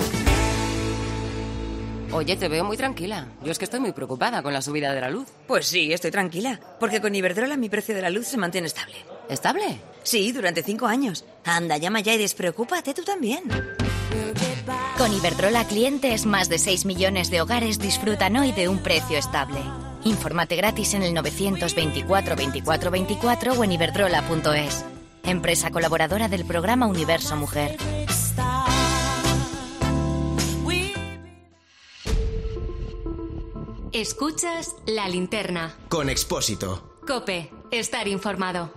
Oye, te veo muy tranquila. Yo es que estoy muy preocupada con la subida de la luz. Pues sí, estoy tranquila, porque con Iberdrola mi precio de la luz se mantiene estable. ¿Estable? Sí, durante cinco años. Anda, llama ya y despreocúpate tú también. Con Iberdrola clientes, más de seis millones de hogares disfrutan hoy de un precio estable. Infórmate gratis en el novecientos veinticuatro veinticuatro veinticuatro o en iberdrola punto es. Empresa colaboradora del programa Universo Mujer. Escuchas La Linterna. Con Expósito. COPE. Estar informado.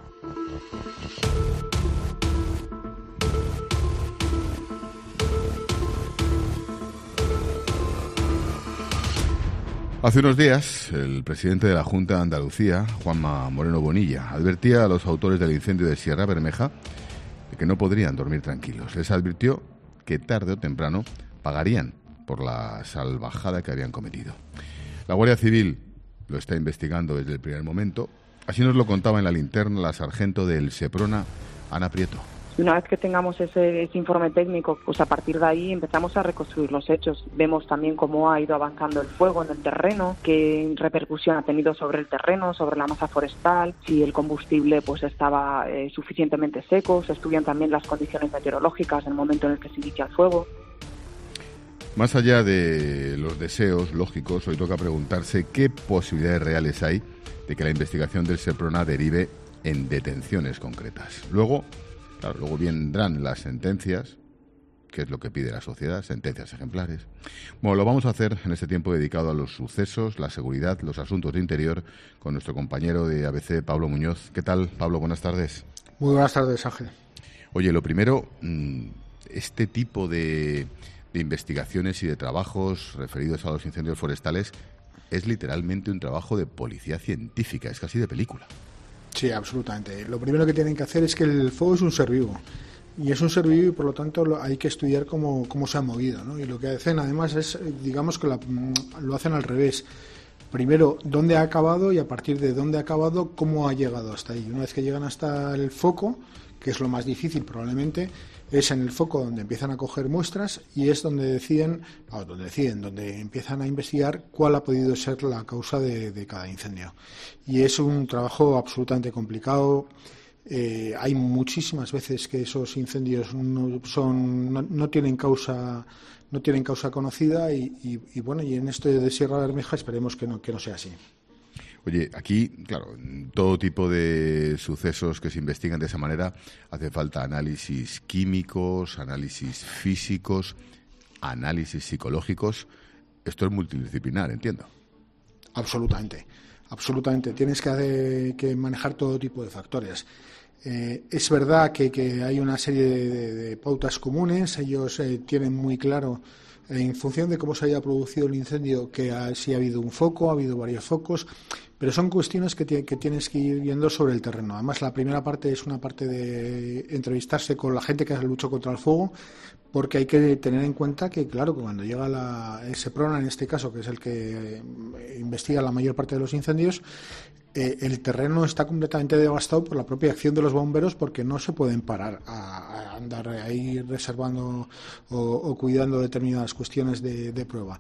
Hace unos días, el presidente de la Junta de Andalucía, Juanma Moreno Bonilla, advertía a los autores del incendio de Sierra Bermeja de que no podrían dormir tranquilos. Les advirtió que tarde o temprano pagarían por la salvajada que habían cometido. La Guardia Civil lo está investigando desde el primer momento. Así nos lo contaba en La Linterna la sargento del Seprona, Ana Prieto. Una vez que tengamos ese, ese informe técnico, pues a partir de ahí empezamos a reconstruir los hechos. Vemos también cómo ha ido avanzando el fuego en el terreno, qué repercusión ha tenido sobre el terreno, sobre la masa forestal, si el combustible pues estaba eh, suficientemente seco, se estudian también las condiciones meteorológicas en el momento en el que se inicia el fuego. Más allá de los deseos lógicos, hoy toca preguntarse qué posibilidades reales hay de que la investigación del Seprona derive en detenciones concretas. Luego, claro, luego vendrán las sentencias, que es lo que pide la sociedad, sentencias ejemplares. Bueno, lo vamos a hacer en este tiempo dedicado a los sucesos, la seguridad, los asuntos de interior, con nuestro compañero de A B C, Pablo Muñoz. ¿Qué tal, Pablo? Buenas tardes. Muy buenas tardes, Ángel. Oye, lo primero, este tipo de, de investigaciones y de trabajos referidos a los incendios forestales es literalmente un trabajo de policía científica, es casi de película. Sí, absolutamente. Lo primero que tienen que hacer es que el fuego es un ser vivo. Y es un ser vivo y, por lo tanto, hay que estudiar cómo, cómo se ha movido, ¿no? Y lo que hacen, además, es, digamos, que la, lo hacen al revés. Primero, dónde ha acabado y, a partir de dónde ha acabado, cómo ha llegado hasta ahí. Una vez que llegan hasta el foco, que es lo más difícil probablemente, es en el foco donde empiezan a coger muestras y es donde deciden, o donde deciden, donde empiezan a investigar cuál ha podido ser la causa de, de cada incendio. Y es un trabajo absolutamente complicado. Eh, hay muchísimas veces que esos incendios no son no, no tienen causa no tienen causa conocida y, y, y bueno, y en esto de Sierra Bermeja esperemos que no que no sea así. Oye, aquí, claro, todo tipo de sucesos que se investigan de esa manera hace falta análisis químicos, análisis físicos, análisis psicológicos. Esto es multidisciplinar, entiendo. Absolutamente, absolutamente. Tienes que, que manejar todo tipo de factores. Eh, es verdad que, que hay una serie de, de, de pautas comunes. Ellos eh, tienen muy claro, eh, en función de cómo se haya producido el incendio, que ha, si ha habido un foco, ha habido varios focos, pero son cuestiones que, t- que tienes que ir viendo sobre el terreno. Además, la primera parte es una parte de entrevistarse con la gente que luchó contra el fuego, porque hay que tener en cuenta que, claro, que cuando llega la, el Seprona, en este caso, que es el que investiga la mayor parte de los incendios, eh, el terreno está completamente devastado por la propia acción de los bomberos, porque no se pueden parar a, a andar ahí reservando o, o cuidando determinadas cuestiones de, de prueba.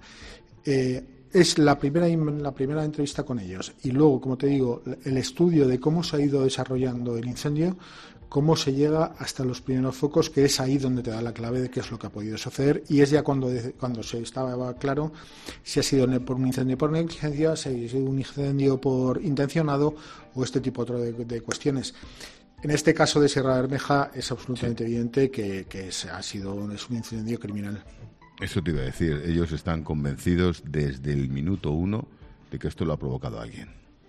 Eh, Es la primera la primera entrevista con ellos y luego, como te digo, el estudio de cómo se ha ido desarrollando el incendio, cómo se llega hasta los primeros focos, que es ahí donde te da la clave de qué es lo que ha podido suceder, y es ya cuando cuando se estaba claro si ha sido por un incendio por negligencia, si ha sido un incendio por intencionado o este tipo otro de, de cuestiones. En este caso de Sierra Bermeja es absolutamente sí. evidente que, que es, ha sido es un incendio criminal. Eso te iba a decir, ellos están convencidos desde el minuto uno de que esto lo ha provocado alguien.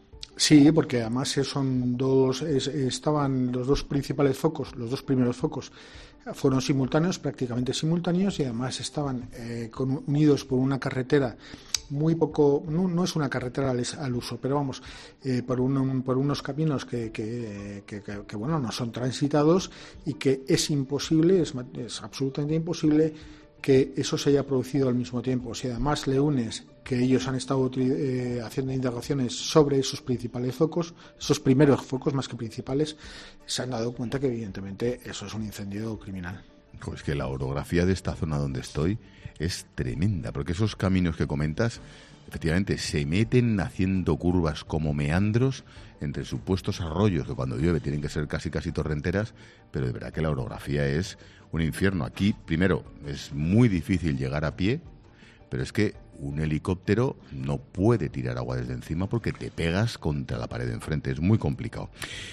Sí, porque además son dos, es, estaban los dos principales focos, los dos primeros focos fueron simultáneos, prácticamente simultáneos, y además estaban eh, con, unidos por una carretera muy poco, no, no es una carretera al, al uso, pero vamos, eh, por, un, por unos caminos que, que, que, que, que bueno, no son transitados y que es imposible, es, es absolutamente imposible que eso se haya producido al mismo tiempo. Si además le unes que ellos han estado eh, haciendo indagaciones sobre esos principales focos, esos primeros focos más que principales, se han dado cuenta que evidentemente eso es un incendio criminal. Pues que la orografía de esta zona donde estoy es tremenda, porque esos caminos que comentas, efectivamente, se meten haciendo curvas como meandros entre supuestos arroyos que cuando llueve tienen que ser casi casi torrenteras, pero de verdad que la orografía es un infierno. Aquí, primero, es muy difícil llegar a pie, pero es que un helicóptero no puede tirar agua desde encima porque te pegas contra la pared de enfrente, es muy complicado.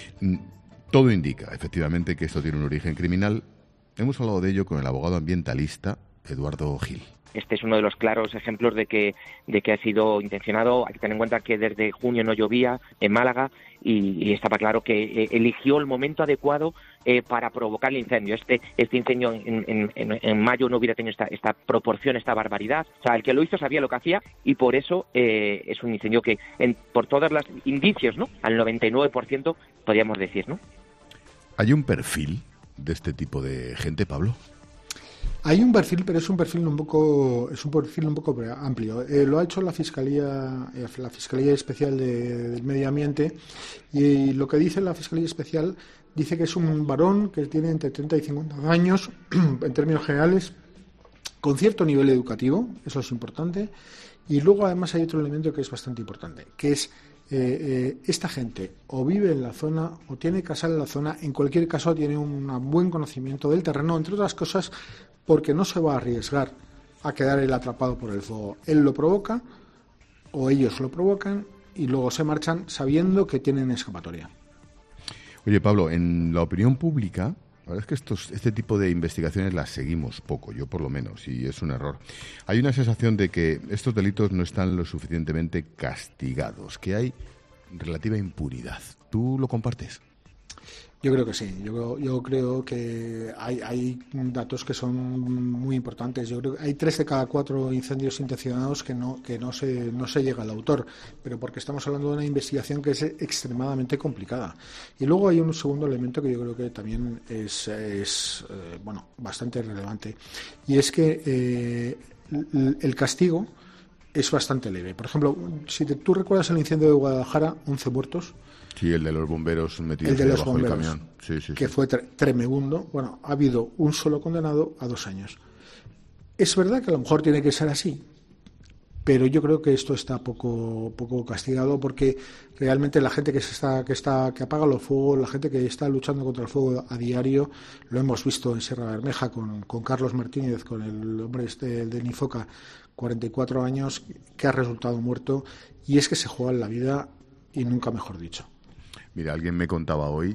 Todo indica, efectivamente, que esto tiene un origen criminal. Hemos hablado de ello con el abogado ambientalista Eduardo Gil. Este es uno de los claros ejemplos de que de que ha sido intencionado. Hay que tener en cuenta que desde junio no llovía en Málaga y, y estaba claro que eh, eligió el momento adecuado eh, para provocar el incendio. Este este incendio en, en, en, en mayo no hubiera tenido esta, esta proporción, esta barbaridad. O sea, el que lo hizo sabía lo que hacía y por eso eh, es un incendio que, en, por todos los indicios, ¿no? Al noventa y nueve por ciento podríamos decir, ¿no? ¿Hay un perfil de este tipo de gente, Pablo? Hay un perfil, pero es un perfil un poco es un perfil un poco amplio. Eh, lo ha hecho la Fiscalía eh, la Fiscalía Especial de, del Medio Ambiente y lo que dice la Fiscalía Especial dice que es un varón que tiene entre treinta y cincuenta años en términos generales, con cierto nivel educativo, eso es importante, y luego además hay otro elemento que es bastante importante, que es Eh, eh, esta gente o vive en la zona o tiene casa en la zona, en cualquier caso tiene un buen conocimiento del terreno, entre otras cosas porque no se va a arriesgar a quedar él atrapado por el fuego. Él lo provoca o ellos lo provocan y luego se marchan sabiendo que tienen escapatoria. Oye, Pablo, en la opinión pública, la verdad es que estos, este tipo de investigaciones las seguimos poco, yo por lo menos, y es un error. Hay una sensación de que estos delitos no están lo suficientemente castigados, que hay relativa impunidad. ¿Tú lo compartes? Yo creo que sí. Yo, yo creo que hay, hay datos que son muy importantes. Yo creo que hay tres de cada cuatro incendios intencionados que no que no se no se llega al autor, pero porque estamos hablando de una investigación que es extremadamente complicada. Y luego hay un segundo elemento que yo creo que también es, es eh, bueno, bastante relevante, y es que eh, el castigo es bastante leve. Por ejemplo, si te, tú recuerdas el incendio de Guadalajara, once muertos. Sí, el de los bomberos metidos el de los debajo bomberos, del camión. Sí, sí, que sí. fue tre- tremebundo. Bueno, ha habido un solo condenado a dos años. Es verdad que a lo mejor tiene que ser así, pero yo creo que esto está poco poco castigado, porque realmente la gente que se está que está que apaga los fuegos, la gente que está luchando contra el fuego a diario, lo hemos visto en Sierra Bermeja con, con Carlos Martínez, con el hombre este de Nifoca, cuarenta y cuatro años, que ha resultado muerto, y es que se juegan la vida, y nunca mejor dicho. Mira, alguien me contaba hoy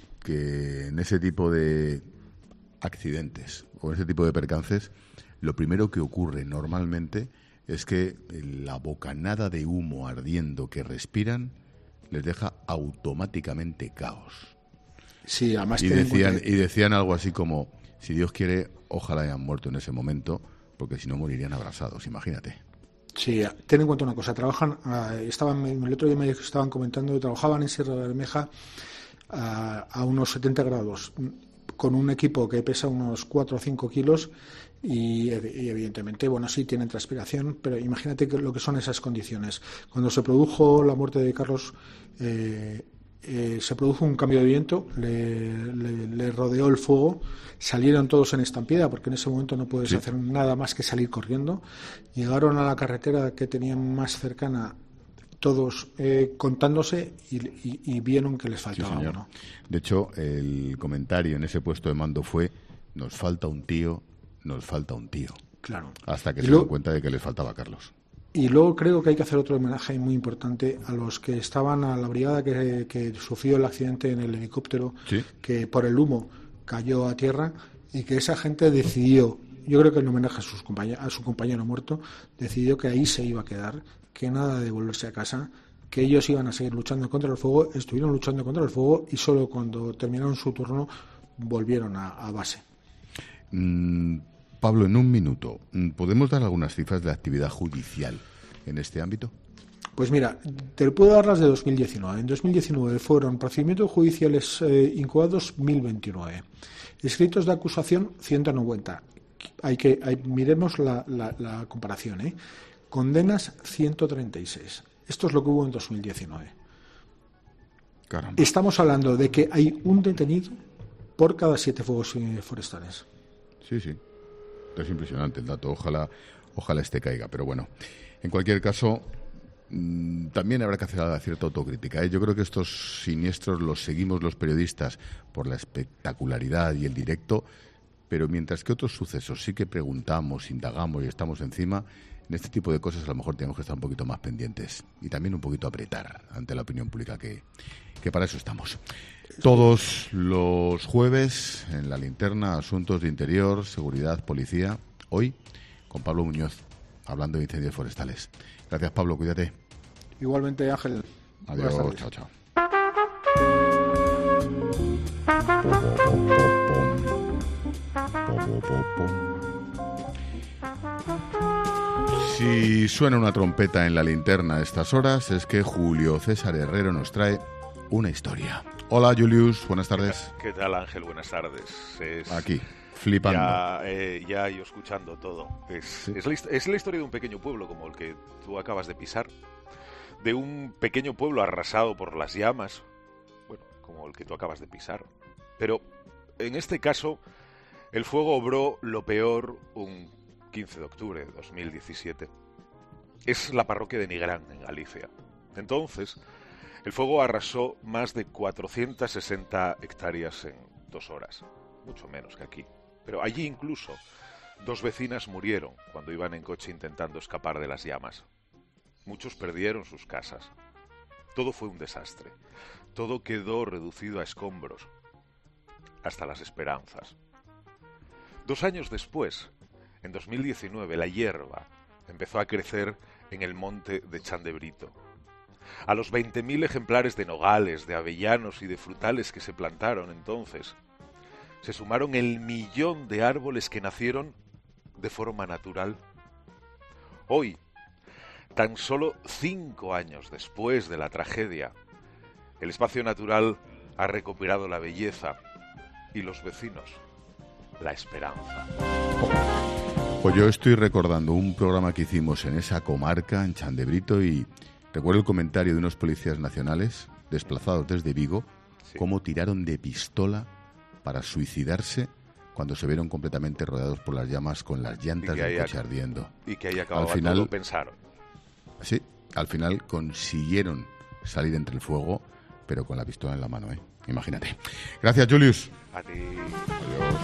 que en ese tipo de accidentes o en ese tipo de percances, lo primero que ocurre normalmente es que la bocanada de humo ardiendo que respiran les deja automáticamente caos. Sí, además y ten en decían cuenta- y decían algo así como, si Dios quiere, ojalá hayan muerto en ese momento, porque si no morirían abrasados, imagínate. Sí, ten en cuenta una cosa, trabajan, uh, estaban, el otro día me estaban comentando, trabajaban en Sierra Bermeja uh, a unos setenta grados, con un equipo que pesa unos cuatro o cinco kilos y, y evidentemente, bueno, sí tienen transpiración, pero imagínate que lo que son esas condiciones. Cuando se produjo la muerte de Carlos, eh, eh, se produjo un cambio de viento, le, le, le rodeó el fuego, salieron todos en estampida, porque en ese momento no puedes Sí. hacer nada más que salir corriendo. Llegaron a la carretera que tenían más cercana, todos eh, contándose, y, y, y vieron que les Sí, faltaba señor. uno. De hecho, el comentario en ese puesto de mando fue, nos falta un tío, nos falta un tío. Claro. Hasta que Y se lo- dieron cuenta de que les faltaba Carlos. Y luego creo que hay que hacer otro homenaje muy importante a los que estaban, a la brigada que, que sufrió el accidente en el helicóptero, Sí. que por el humo cayó a tierra, y que esa gente decidió, yo creo que en homenaje a, sus compañe- a su compañero muerto, decidió que ahí se iba a quedar, que nada de volverse a casa, que ellos iban a seguir luchando contra el fuego, estuvieron luchando contra el fuego, y solo cuando terminaron su turno volvieron a, a base. Mm, Pablo, en un minuto, ¿podemos dar algunas cifras de la actividad judicial en este ámbito? Pues mira, te puedo dar las de dos mil diecinueve. En dos mil diecinueve fueron procedimientos judiciales eh, incoados mil veintinueve. Escritos de acusación ciento noventa. Hay que, hay, miremos la, la, la comparación, ¿eh? Condenas ciento treinta y seis. Esto es lo que hubo en dos mil diecinueve. Caramba. Estamos hablando de que hay un detenido por cada siete fuegos eh, forestales. Sí, sí. Es impresionante el dato. Ojalá, ojalá este caiga. Pero bueno, en cualquier caso, mmm, también habrá que hacer cierta autocrítica, ¿eh? Yo creo que estos siniestros los seguimos los periodistas por la espectacularidad y el directo, pero mientras que otros sucesos sí que preguntamos, indagamos y estamos encima, en este tipo de cosas a lo mejor tenemos que estar un poquito más pendientes y también un poquito apretar ante la opinión pública, que, que para eso estamos. Todos los jueves en La Linterna, asuntos de interior, seguridad, policía. Hoy con Pablo Muñoz, hablando de incendios forestales. Gracias, Pablo, cuídate. Igualmente, Ángel. Buenas Adiós, tardes. chao, chao. Si suena una trompeta en La Linterna a estas horas, es que Julio César Herrero nos trae una historia. Hola, Julius, buenas tardes. ¿Qué tal, Ángel? Buenas tardes. Es... Aquí, flipando. Ya, eh, ya yo escuchando todo. Es, Sí. es, la, hist- es la historia de un pequeño pueblo como el que tú acabas de pisar. De un pequeño pueblo arrasado por las llamas. Bueno, como el que tú acabas de pisar. Pero en este caso, el fuego obró lo peor un quince de octubre de dos mil diecisiete. Es la parroquia de Nigrán, en Galicia. Entonces, el fuego arrasó más de cuatrocientas sesenta hectáreas en dos horas. Mucho menos que aquí. Pero allí incluso Dos vecinas murieron cuando iban en coche intentando escapar de las llamas. Muchos perdieron sus casas. Todo fue un desastre. Todo quedó reducido a escombros, hasta las esperanzas. Dos años después, en dos mil diecinueve, la hierba empezó a crecer en el monte de Chandebrito. A los veinte mil ejemplares de nogales, de avellanos y de frutales que se plantaron entonces, se sumaron el millón de árboles que nacieron de forma natural. Hoy, tan solo cinco años después de la tragedia, el espacio natural ha recuperado la belleza y los vecinos la esperanza. Pues yo estoy recordando un programa que hicimos en esa comarca, en Chandebrito, y recuerdo el comentario de unos policías nacionales desplazados desde Vigo, sí, cómo tiraron de pistola para suicidarse cuando se vieron completamente rodeados por las llamas con las llantas del coche ardiendo. Y que ahí acababa al final, todo, pensaron. Sí, al final consiguieron salir entre el fuego, pero con la pistola en la mano, ¿eh? Imagínate. Gracias, Julius. A ti. Adiós.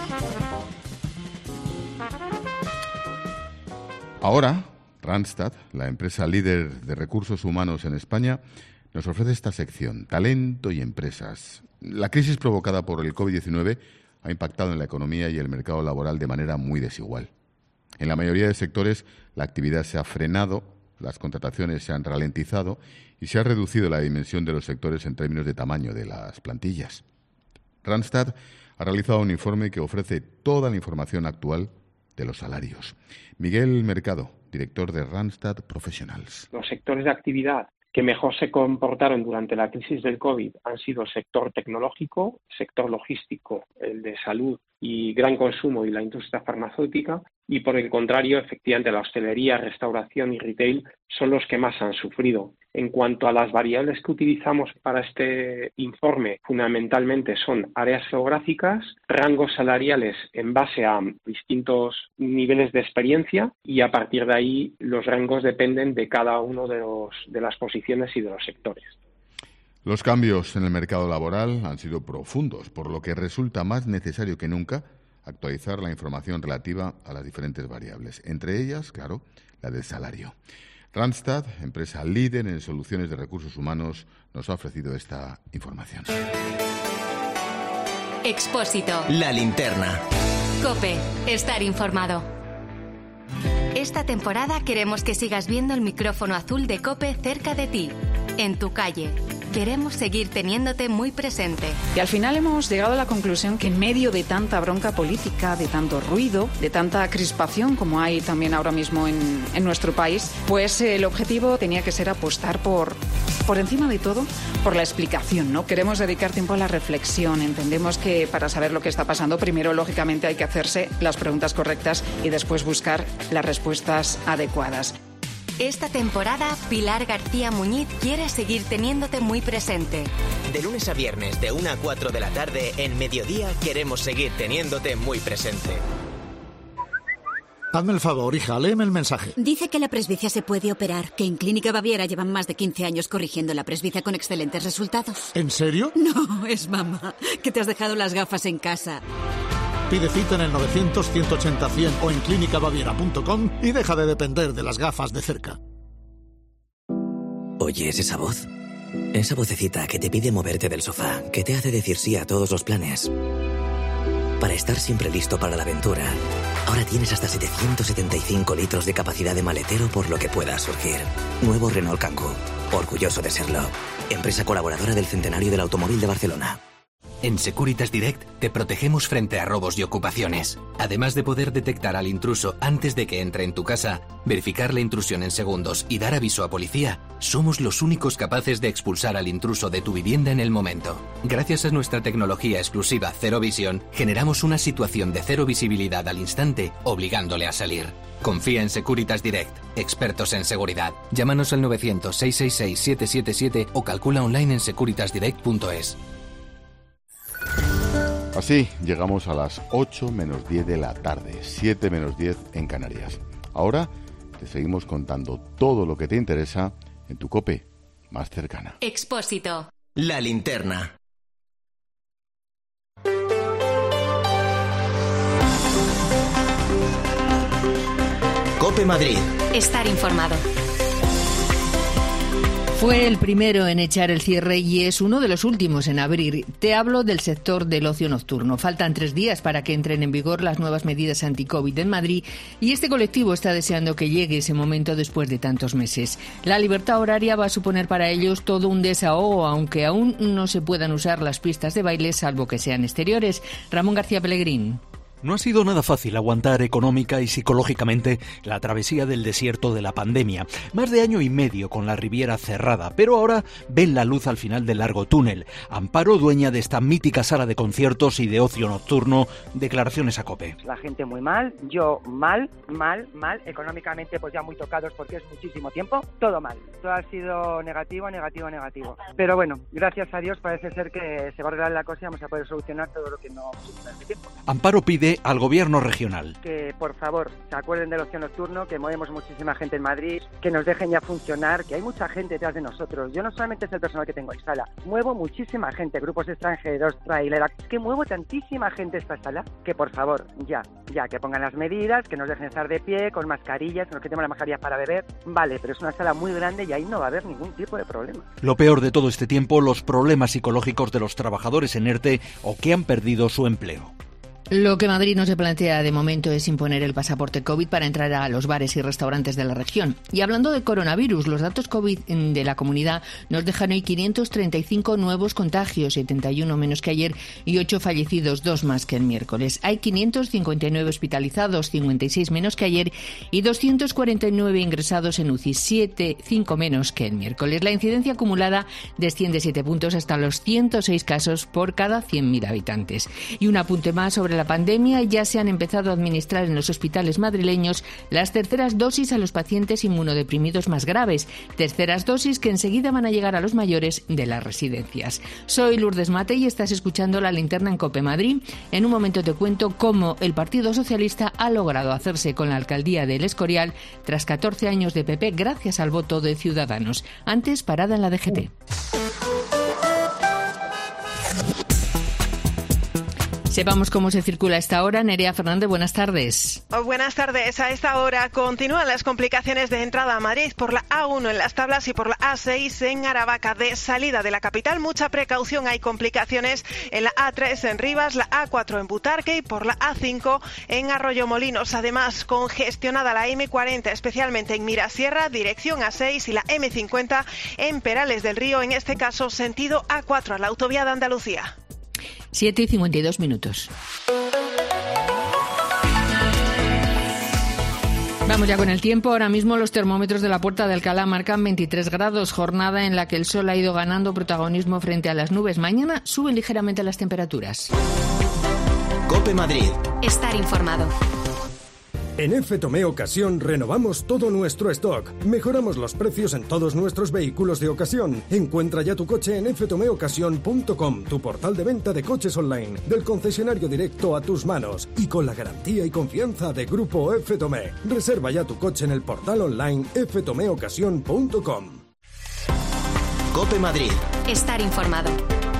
Ahora, Randstad, la empresa líder de recursos humanos en España, nos ofrece esta sección, Talento y Empresas. La crisis provocada por el covid diecinueve ha impactado en la economía y el mercado laboral de manera muy desigual. En la mayoría de sectores, la actividad se ha frenado, las contrataciones se han ralentizado y se ha reducido la dimensión de los sectores en términos de tamaño de las plantillas. Randstad ha realizado un informe que ofrece toda la información actual de los salarios. Miguel Mercado, director de Randstad Professionals. Los sectores de actividad que mejor se comportaron durante la crisis del COVID han sido el sector tecnológico, sector logístico, el de salud y gran consumo y la industria farmacéutica, y por el contrario, efectivamente, la hostelería, restauración y retail son los que más han sufrido. En cuanto a las variables que utilizamos para este informe, fundamentalmente son áreas geográficas, rangos salariales en base a distintos niveles de experiencia, y a partir de ahí los rangos dependen de cada uno de, los, de las posiciones y de los sectores. Los cambios en el mercado laboral han sido profundos, por lo que resulta más necesario que nunca actualizar la información relativa a las diferentes variables, entre ellas, claro, la del salario. Randstad, empresa líder en soluciones de recursos humanos, nos ha ofrecido esta información. Expósito. La linterna. COPE. Estar informado. Esta temporada queremos que sigas viendo el micrófono azul de COPE cerca de ti, en tu calle. Queremos seguir teniéndote muy presente. Y al final hemos llegado a la conclusión que en medio de tanta bronca política, de tanto ruido, de tanta crispación como hay también ahora mismo en, en nuestro país, pues el objetivo tenía que ser apostar por, por encima de todo, por la explicación, ¿no? Queremos dedicar tiempo a la reflexión. Entendemos que para saber lo que está pasando, primero, lógicamente, hay que hacerse las preguntas correctas y después buscar las respuestas adecuadas. Esta temporada, Pilar García Muñiz quiere seguir teniéndote muy presente. De lunes a viernes, de una a cuatro de la tarde, en Mediodía, queremos seguir teniéndote muy presente. Hazme el favor, hija, léeme el mensaje. Dice que la presbicia se puede operar, que en Clínica Baviera llevan más de quince años corrigiendo la presbicia con excelentes resultados. ¿En serio? No, es mamá, que te has dejado las gafas en casa. Pide cita en el novecientos, ciento ochenta, cien o en clínica baviera punto com y deja de depender de las gafas de cerca. ¿Oyes esa voz? Esa vocecita que te pide moverte del sofá, que te hace decir sí a todos los planes. Para estar siempre listo para la aventura, ahora tienes hasta setecientos setenta y cinco litros de capacidad de maletero por lo que pueda surgir. Nuevo Renault Kangoo, orgulloso de serlo. Empresa colaboradora del Centenario del Automóvil de Barcelona. En Securitas Direct te protegemos frente a robos y ocupaciones. Además de poder detectar al intruso antes de que entre en tu casa, verificar la intrusión en segundos y dar aviso a policía, somos los únicos capaces de expulsar al intruso de tu vivienda en el momento. Gracias a nuestra tecnología exclusiva Cero Visión, generamos una situación de cero visibilidad al instante, obligándole a salir. Confía en Securitas Direct, expertos en seguridad. Llámanos al novecientos, seiscientos sesenta y seis, setecientos setenta y siete o calcula online en securitas direct punto es. Así llegamos a las ocho menos diez de la tarde, siete menos diez en Canarias. Ahora te seguimos contando todo lo que te interesa en tu COPE más cercana. Expósito. La linterna. COPE Madrid. Estar informado. Fue el primero en echar el cierre y es uno de los últimos en abrir. Te hablo del sector del ocio nocturno. Faltan tres días para que entren en vigor las nuevas medidas anti-COVID en Madrid y este colectivo está deseando que llegue ese momento después de tantos meses. La libertad horaria va a suponer para ellos todo un desahogo, aunque aún no se puedan usar las pistas de baile salvo que sean exteriores. Ramón García Pellegrín. No ha sido nada fácil aguantar económica y psicológicamente la travesía del desierto de la pandemia. Más de año y medio con la Riviera cerrada, pero ahora ven la luz al final del largo túnel. Amparo, dueña de esta mítica sala de conciertos y de ocio nocturno, declaraciones a COPE. La gente muy mal, yo mal, mal, mal, económicamente pues ya muy tocados porque es muchísimo tiempo, todo mal. Todo ha sido negativo, negativo, negativo. Pero bueno, gracias a Dios parece ser que se va a arreglar la cosa y vamos a poder solucionar todo lo que no sucede en este tiempo. Amparo pide al gobierno regional que por favor se acuerden del ocio nocturno, que movemos muchísima gente en Madrid, que nos dejen ya funcionar, que hay mucha gente detrás de nosotros. Yo no solamente es el personal que tengo en sala, muevo muchísima gente, grupos extranjeros, trailer, es que muevo tantísima gente esta sala, que por favor, ya, ya, que pongan las medidas, que nos dejen estar de pie, con mascarillas, que nos quitemos las mascarillas para beber, vale, pero es una sala muy grande y ahí no va a haber ningún tipo de problema. Lo peor de todo este tiempo, los problemas psicológicos de los trabajadores en ERTE o que han perdido su empleo. Lo que Madrid no se plantea de momento es imponer el pasaporte COVID para entrar a los bares y restaurantes de la región. Y hablando de coronavirus, los datos COVID de la comunidad nos dejan hoy quinientos treinta y cinco nuevos contagios, setenta y uno menos que ayer y ocho fallecidos, dos más que el miércoles. Hay quinientos cincuenta y nueve hospitalizados, cincuenta y seis menos que ayer y doscientos cuarenta y nueve ingresados en U C I, siete, cinco menos que el miércoles. La incidencia acumulada desciende siete puntos hasta los ciento seis casos por cada cien mil habitantes. Y un apunte más sobre la pandemia, ya se han empezado a administrar en los hospitales madrileños las terceras dosis a los pacientes inmunodeprimidos más graves, terceras dosis que enseguida van a llegar a los mayores de las residencias. Soy Lourdes Mate y estás escuchando La Linterna en COPE Madrid. En un momento te cuento cómo el Partido Socialista ha logrado hacerse con la alcaldía de El Escorial tras catorce años de P P gracias al voto de Ciudadanos. Antes, parada en la D G T. Sepamos cómo se circula a esta hora. Nerea Fernández, buenas tardes. Oh, buenas tardes. A esta hora continúan las complicaciones de entrada a Madrid por la A uno en Las Tablas y por la A seis en Aravaca. De salida de la capital, mucha precaución. Hay complicaciones en la A tres en Rivas, la A cuatro en Butarque y por la A cinco en Arroyomolinos. Además, congestionada la M cuarenta, especialmente en Mirasierra, dirección A seis, y la M cincuenta en Perales del Río, en este caso sentido A cuatro, a la autovía de Andalucía. siete y cincuenta y dos minutos. Vamos ya con el tiempo. Ahora mismo los termómetros de la Puerta de Alcalá marcan veintitrés grados, jornada en la que el sol ha ido ganando protagonismo frente a las nubes. Mañana suben ligeramente las temperaturas. COPE Madrid. Estar informado. En F Tomé Ocasión renovamos todo nuestro stock. Mejoramos los precios en todos nuestros vehículos de ocasión. Encuentra ya tu coche en f tome ocasión punto com, tu portal de venta de coches online, del concesionario directo a tus manos y con la garantía y confianza de Grupo F Tomé. Reserva ya tu coche en el portal online f tome ocasión punto com. COPE Madrid. Estar informado.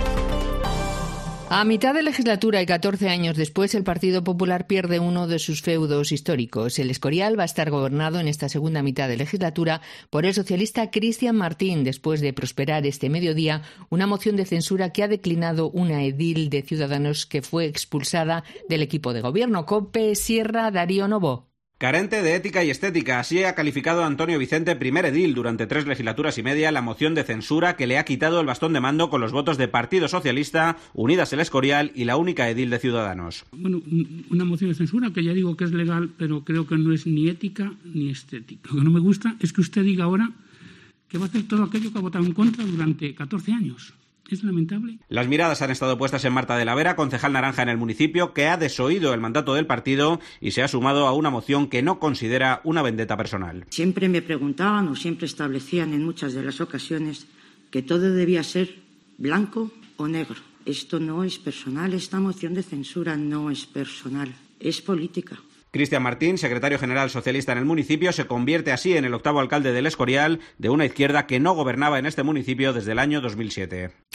A mitad de legislatura y catorce años después, el Partido Popular pierde uno de sus feudos históricos. El Escorial va a estar gobernado en esta segunda mitad de legislatura por el socialista Cristian Martín, después de prosperar este mediodía una moción de censura que ha declinado una edil de Ciudadanos que fue expulsada del equipo de gobierno. COPE, Sierra, Darío Novo. Carente de ética y estética, así ha calificado Antonio Vicente, primer edil durante tres legislaturas y media, la moción de censura que le ha quitado el bastón de mando con los votos de Partido Socialista, Unidas El Escorial y la única edil de Ciudadanos. Bueno, una moción de censura que ya digo que es legal, pero creo que no es ni ética ni estética. Lo que no me gusta es que usted diga ahora que va a hacer todo aquello que ha votado en contra durante catorce años. Es lamentable. Las miradas han estado puestas en Marta de la Vera, concejal naranja en el municipio, que ha desoído el mandato del partido y se ha sumado a una moción que no considera una vendetta personal. Siempre me preguntaban o siempre establecían en muchas de las ocasiones que todo debía ser blanco o negro. Esto no es personal, esta moción de censura no es personal, es política. Cristian Martín, secretario general socialista en el municipio, se convierte así en el octavo alcalde del Escorial de una izquierda que no gobernaba en este municipio desde el año dos mil siete.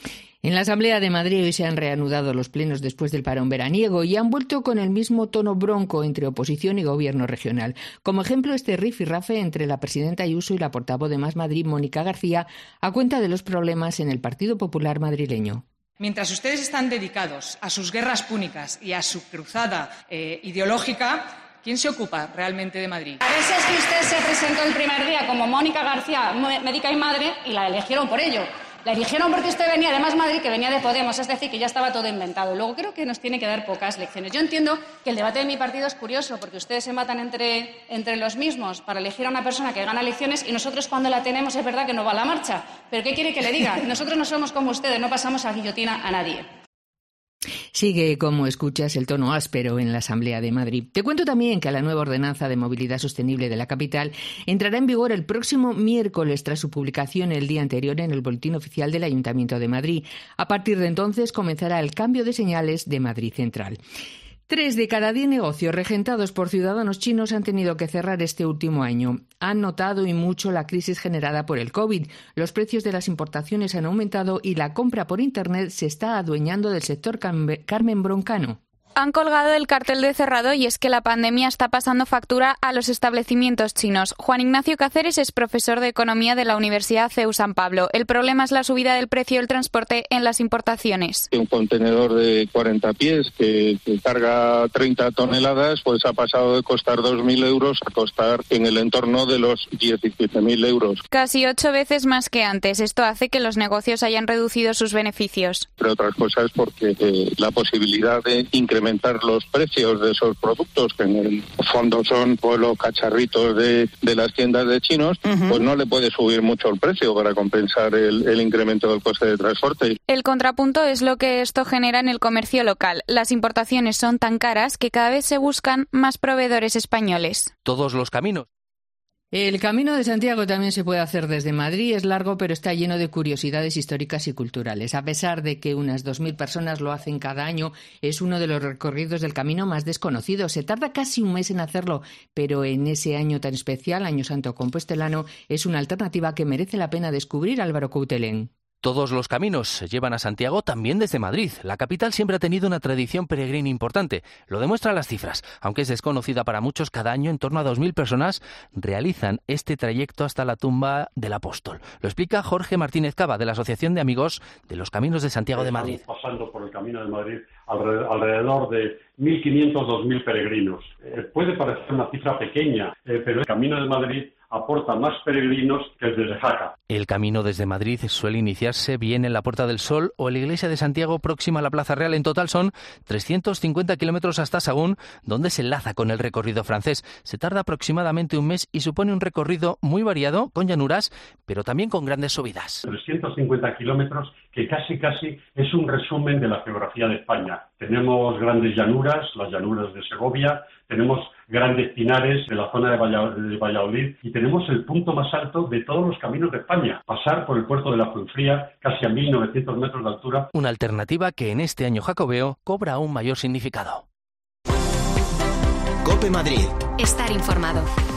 En la Asamblea de Madrid hoy se han reanudado los plenos después del parón veraniego y han vuelto con el mismo tono bronco entre oposición y gobierno regional. Como ejemplo, este rifirrafe entre la presidenta Ayuso y la portavoz de Más Madrid, Mónica García, a cuenta de los problemas en el Partido Popular madrileño. Mientras ustedes están dedicados a sus guerras púnicas y a su cruzada eh, ideológica, ¿quién se ocupa realmente de Madrid? A veces es que usted se presentó el primer día como Mónica García, médica y madre, y la eligieron por ello. La eligieron porque usted venía de Más Madrid, que venía de Podemos, es decir, que ya estaba todo inventado. Luego creo que nos tiene que dar pocas lecciones. Yo entiendo que el debate de mi partido es curioso, porque ustedes se matan entre, entre los mismos para elegir a una persona que gana elecciones y nosotros cuando la tenemos es verdad que no va a la marcha. ¿Pero qué quiere que le diga? Nosotros no somos como ustedes, no pasamos a guillotina a nadie. Sigue, como escuchas, el tono áspero en la Asamblea de Madrid. Te cuento también que la nueva ordenanza de movilidad sostenible de la capital entrará en vigor el próximo miércoles tras su publicación el día anterior en el Boletín Oficial del Ayuntamiento de Madrid. A partir de entonces comenzará el cambio de señales de Madrid Central. Tres de cada diez negocios regentados por ciudadanos chinos han tenido que cerrar este último año. Han notado y mucho la crisis generada por el COVID. Los precios de las importaciones han aumentado y la compra por Internet se está adueñando del sector. Carmen Broncano. Han colgado el cartel de cerrado y es que la pandemia está pasando factura a los establecimientos chinos. Juan Ignacio Cáceres es profesor de Economía de la Universidad C E U San Pablo. El problema es la subida del precio del transporte en las importaciones. Un contenedor de cuarenta pies que, que carga treinta toneladas, pues ha pasado de costar dos mil euros a costar en el entorno de los diecisiete mil euros. Casi ocho veces más que antes. Esto hace que los negocios hayan reducido sus beneficios. Entre otras cosas porque eh, la posibilidad de incrementar los precios de esos productos, que en el fondo son pues, los cacharritos de, de las tiendas de chinos, uh-huh. pues no le puede subir mucho el precio para compensar el, el incremento del coste de transporte. El contrapunto es lo que esto genera en el comercio local. Las importaciones son tan caras que cada vez se buscan más proveedores españoles. Todos los caminos. El Camino de Santiago también se puede hacer desde Madrid. Es largo, pero está lleno de curiosidades históricas y culturales. A pesar de que unas dos mil personas lo hacen cada año, es uno de los recorridos del camino más desconocidos. Se tarda casi un mes en hacerlo, pero en ese año tan especial, Año Santo Compostelano, es una alternativa que merece la pena descubrir. Álvaro Coutelén. Todos los caminos se llevan a Santiago también desde Madrid. La capital siempre ha tenido una tradición peregrina importante. Lo demuestran las cifras. Aunque es desconocida para muchos, cada año en torno a dos mil personas realizan este trayecto hasta la tumba del apóstol. Lo explica Jorge Martínez Cava, de la Asociación de Amigos de los Caminos de Santiago de Madrid. Estamos pasando por el Camino de Madrid alrededor de mil quinientos a dos mil peregrinos. Eh, puede parecer una cifra pequeña, eh, pero el Camino de Madrid aporta más peregrinos que el desde Jaca. El camino desde Madrid suele iniciarse bien en la Puerta del Sol o en la Iglesia de Santiago, próxima a la Plaza Real. En total son trescientos cincuenta kilómetros hasta Sahagún, donde se enlaza con el recorrido francés. Se tarda aproximadamente un mes y supone un recorrido muy variado, con llanuras, pero también con grandes subidas. trescientos cincuenta kilómetros que casi casi es un resumen de la geografía de España. Tenemos grandes llanuras, las llanuras de Segovia, tenemos grandes pinares de la zona de Valladolid y tenemos el punto más alto de todos los caminos de España, pasar por el puerto de la Fuenfría, casi a mil novecientos metros de altura. Una alternativa que en este año jacobeo cobra aún mayor significado. COPE Madrid. Estar informado.